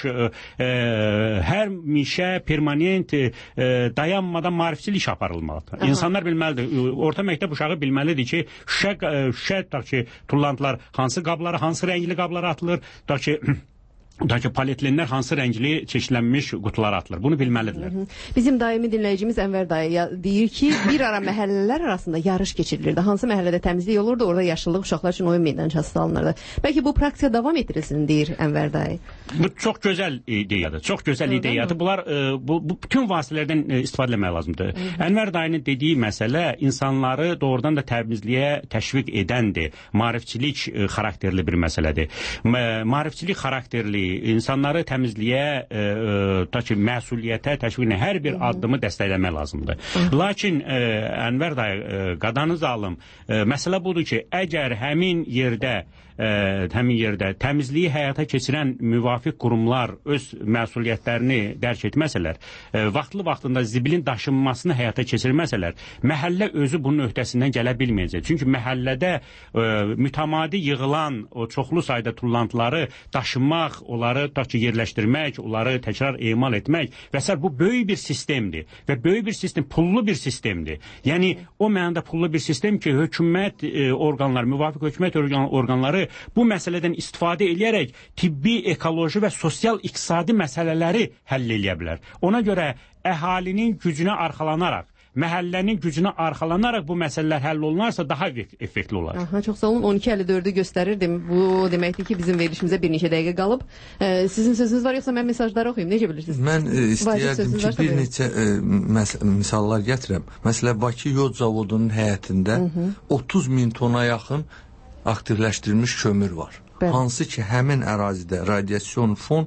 həmişə permanent dayanmadan maarifçilik iş aparılmalıdır. İnsanlar bilməlidir, orta məktəb uşağı bilməlidir ki, şüşə tullantılar hansı qablar, hansı rəngli qablara atılır, da ki polietilenlər hansı rəngli çeşidlənmiş qutulara atılır. Bunu bilməlidirlər. Bizim daimi dinləyicimiz Ənvər dayı deyir ki, bir ara məhəllələr arasında yarış keçirilirdi. Hansı məhəllədə təmizlik olurdu, orada yaşıllıq uşaqlar üçün oyun meydançası alınırdı. Bəlkə bu praktika davam etdirilsin, deyir Ənvər dayı. Bu çox gözəl ideyadır. Çox gözəl ideyadır. Bunlar bütün vasitələrdən istifadə etmək lazımdır. Ənvər dayının dediyi məsələ insanları doğrudan da təmizliyə təşviq edəndir. Maarifçilik xarakterli bir məsələdir. Maarifçilik xarakterli insanları təmizliyə, məsuliyyətə təşviqlə hər bir addımı dəstəkləmək lazımdır. Lakin Ənvər dayı, qadanız alım, məsələ budur ki, əgər həmin yerdə həmin yerdə təmizliyi həyata keçirən müvafiq qurumlar öz məsuliyyətlərini dərk etməsələr, vaxtında zibilin daşınmasını həyata keçirməsələr, məhəllə özü bunun öhdəsindən gələ bilməyəcək. Çünki məhəllədə mütəmadi yığılan o çoxlu sayda tullantıları daşınmaq, onları yerləşdirmək, onları təkrar emal etmək və s. bu böyük bir sistemdir və böyük bir sistem, pullu bir sistemdir. Yəni o mənada pullu bir sistem ki, hökumət orqanları, müvafiq hökumət orqanları bu məsələdən istifadə edərək tibbi, ekoloji və sosial-iqtisadi məsələləri həll edə bilər. Ona görə əhalinin gücünə arxalanaraq, məhəllənin gücünə arxalanaraq bu məsələlər həll olunarsa daha effektli olar. Aha, çox sağ olun. 12:54-ü göstərirdim. Bu deməkdir ki, bizim verilişimizə bir neçə dəqiqə qalıb. Sizin sözünüz var yoxsa mən mesajları oxuyum? Necə bilirsiniz? Mən istəyərdim ki, bir neçə misallar gətirəm. Məsələn, Bakı Yod Zavodunun həyətində 30.000 tona yaxın aktivləşdirilmiş kömür var. Hansı ki, həmin ərazidə radiasyon fon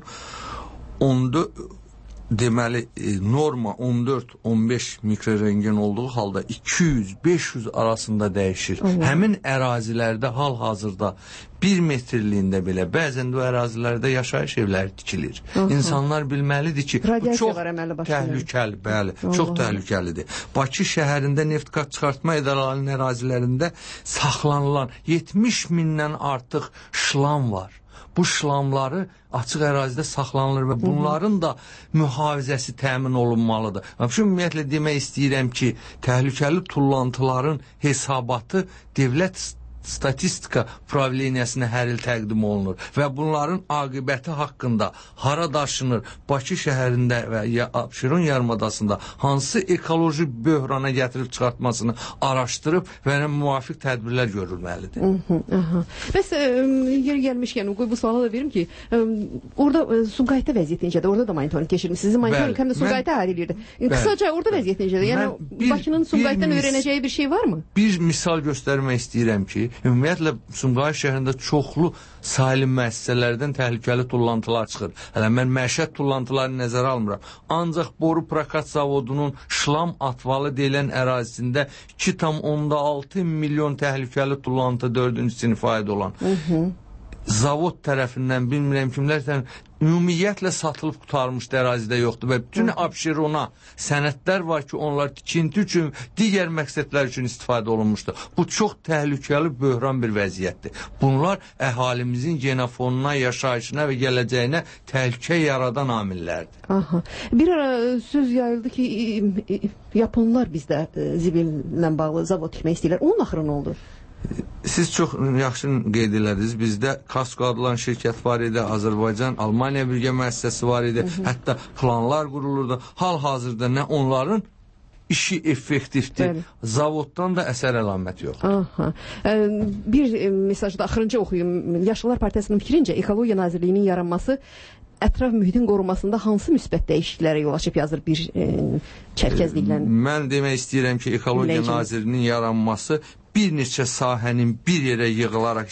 onda deməli norma 14-15 mikrorentgen olduğu halda 200-500 arasında dəyişir. Həmin ərazilərdə hal-hazırda 1 metrliyində belə bəzən də o ərazilərdə yaşayış evləri tikilir. İnsanlar bilməlidir ki, bu çox təhlükəli, bəli, çox təhlükəlidir. Bakı şəhərində neft-qaz çıxartma idarələrinin ərazilərində saxlanılan 70.000-dən artıq şlam var. Bu şlamları açıq ərazidə saxlanılır və bunların da mühafizəsi təmin olunmalıdır. Ümumiyyətlə demək istəyirəm ki, təhlükəli tullantıların hesabatı dövlət statistika pravleniyasinə hər il təqdim olunur və bunların aqibəti haqqında hara daşınır, Bakı şəhərində və Abşeron yarımadasında hansı ekoloji böhrana gətirib çıxartmasını araşdırıb və müvafiq tədbirlər görülməlidir. Bəs yer gəlmişkən bu suala da verim ki, orada Sumqayıtda vəziyyət necədir? Orada da monitoring keçirilmiş. Sizin monitoring həm də Sumqayıtda ayrı eləyirdi. Qısaca orada vəziyyət necədir? Yəni Bakının Sumqayıtdan öyrənəcəyi bir şey varmı? Bir misal göstərmək istəyirəm ki, ümumiyyətlə Sumqayıt şəhərində çoxlu sayılı müəssisələrdən təhlükəli tullantılar çıxır. Hələ mən məişət tullantılarını nəzərə almıram. Ancaq boru prokat zavodunun şlam atvalı deyilən ərazisində 2,6 milyon təhlükəli tullantı 4-cü sinifə aid olan zavod tərəfindən, bilmirəm kimlər tərəfindən ümumiyyətlə satılıb qutarmışdı, ərazidə yoxdur və bütün Abşerona sənədlər var ki, onlar tikinti üçün, digər məqsədlər üçün istifadə olunmuşdur. Bu çox təhlükəli, böhran bir vəziyyətdir. Bunlar əhalimizin genofonuna, yaşayışına və gələcəyinə təhlükə yaradan amillərdir. Bir ara söz yayıldı ki, Yaponlar bizdə zibillə bağlı zavod tikmək istəyirlər. Onun axırı nə oldu? Siz çox yaxşı qeyd elədiniz. Bizdə Kasko adlanan şirkət var idi, Azərbaycan, Almaniya birgə müəssisəsi var idi. Hətta planlar qurulurdu. Hal-hazırda nə onların işi effektivdir, zavoddan da əsər əlamət yoxdur. Bir mesajda axırıncı oxuyum. Yaşlılar Partiyasının fikrincə Ekologiya Nazirliyinin yaranması ətraf mühitin qorunmasında hansı müsbət dəyişikliklərə yol açıb yazır bir çərkəzliklə? Mən demək istəyirəm ki, Ekologiya Nazirliyinin yaranması bir neçə sahənin bir yerə yığılaraq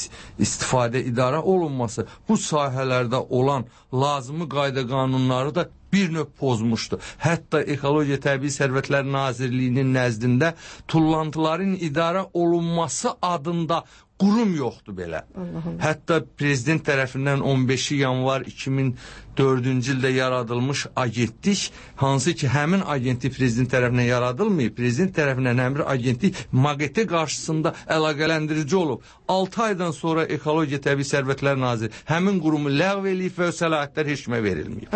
istifadə idarə olunması bu sahələrdə olan lazımı qayda qanunları da bir növ pozmuşdu. Hətta Ekologiya Təbii Sərvətlər Nazirliyinin nəzdində tullantıların idarə olunması adında qurum yoxdur belə. Hətta prezident tərəfindən 15 yanvar 2004-cü ildə yaradılmış agentlik, hansı ki həmin agentlik prezident tərəfindən yaradılmayıb, prezident tərəfindən həmin agentlik MAQET qarşısında əlaqələndirici olub. 6 aydan sonra Ekologiya Təbii Sərvətlər Naziri həmin qurumu ləğv eləyib və səlahiyyətlər heç kimə verilməyib.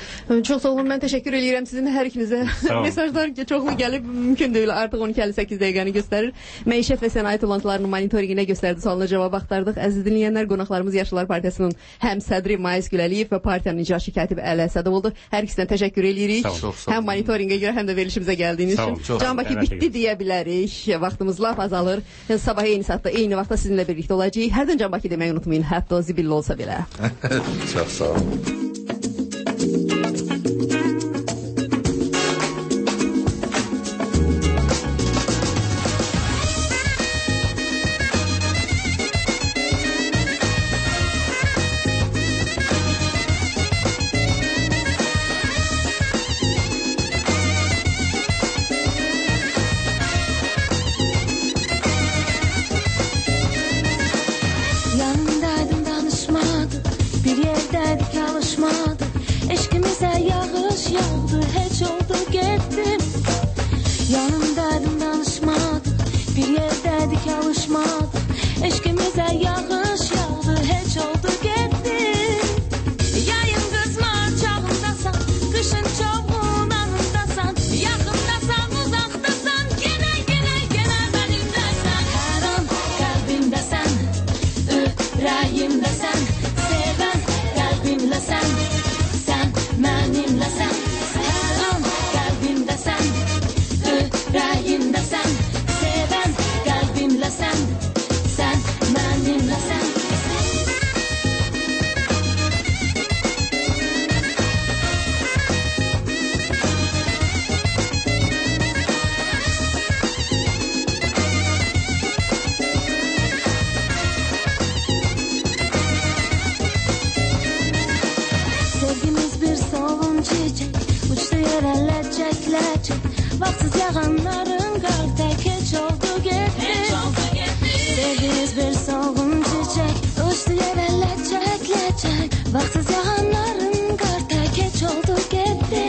Çox sağ olun, mən təşəkkür edirəm sizin hər ikinizə. Mesajlar çoxlu gəlib, mümkün deyil, artıq 12:58 dəqiqəni göstərir. Məişət və sənaye tullantılarının monitoringinə göstərdi sualına cavab axtardıq. Əziz dinləyənlər, qonaqlarımız Yaşlılar Partiyasının həm sədri Mayis Güləliyev və partiyanın icraçı katibi Əli Əsədov oldu. Hər ikisinə təşəkkür edirik. Həm monitorinqə görə, həm də verilişimizə gəldiyiniz üçün. Can Bakı bitdi deyə bilərik. Vaxtımız lap azalır. Sabah eyni saatda, eyni vaxtda sizinlə birlikdə olacağıq. Hərdən Can Bakı deməyi unutmayın, hətta o zibilli olsa belə. Çox sağ olun. heç oldu getdim. Yanımdaydım danışmadım, bir yerdəydik alışmadım. Eşkimizə yağış yağdı, heç oldu getdim. Yayın qızmar çağındasan, qışın çoğun anındasan, yaxındasan, uzaqdasan, yenə mənimdəsən. Hər an qəlbimdəsən, ürəyimdəsən, sevən qəlbimləsən, sən mənimləsən. Hər an qəlbimdəsən, ürəyimdəsən, sevən qəlbimləsən, sən mənimləsən. Sevgimiz bir solğun çiçek, uçdu yerə ləccək. Vaxtsız yağanların qar tək heç oldu getdi. Sevgimiz bir solğun çiçek, uçdu yerə ləccək. Vaxtsız yağanların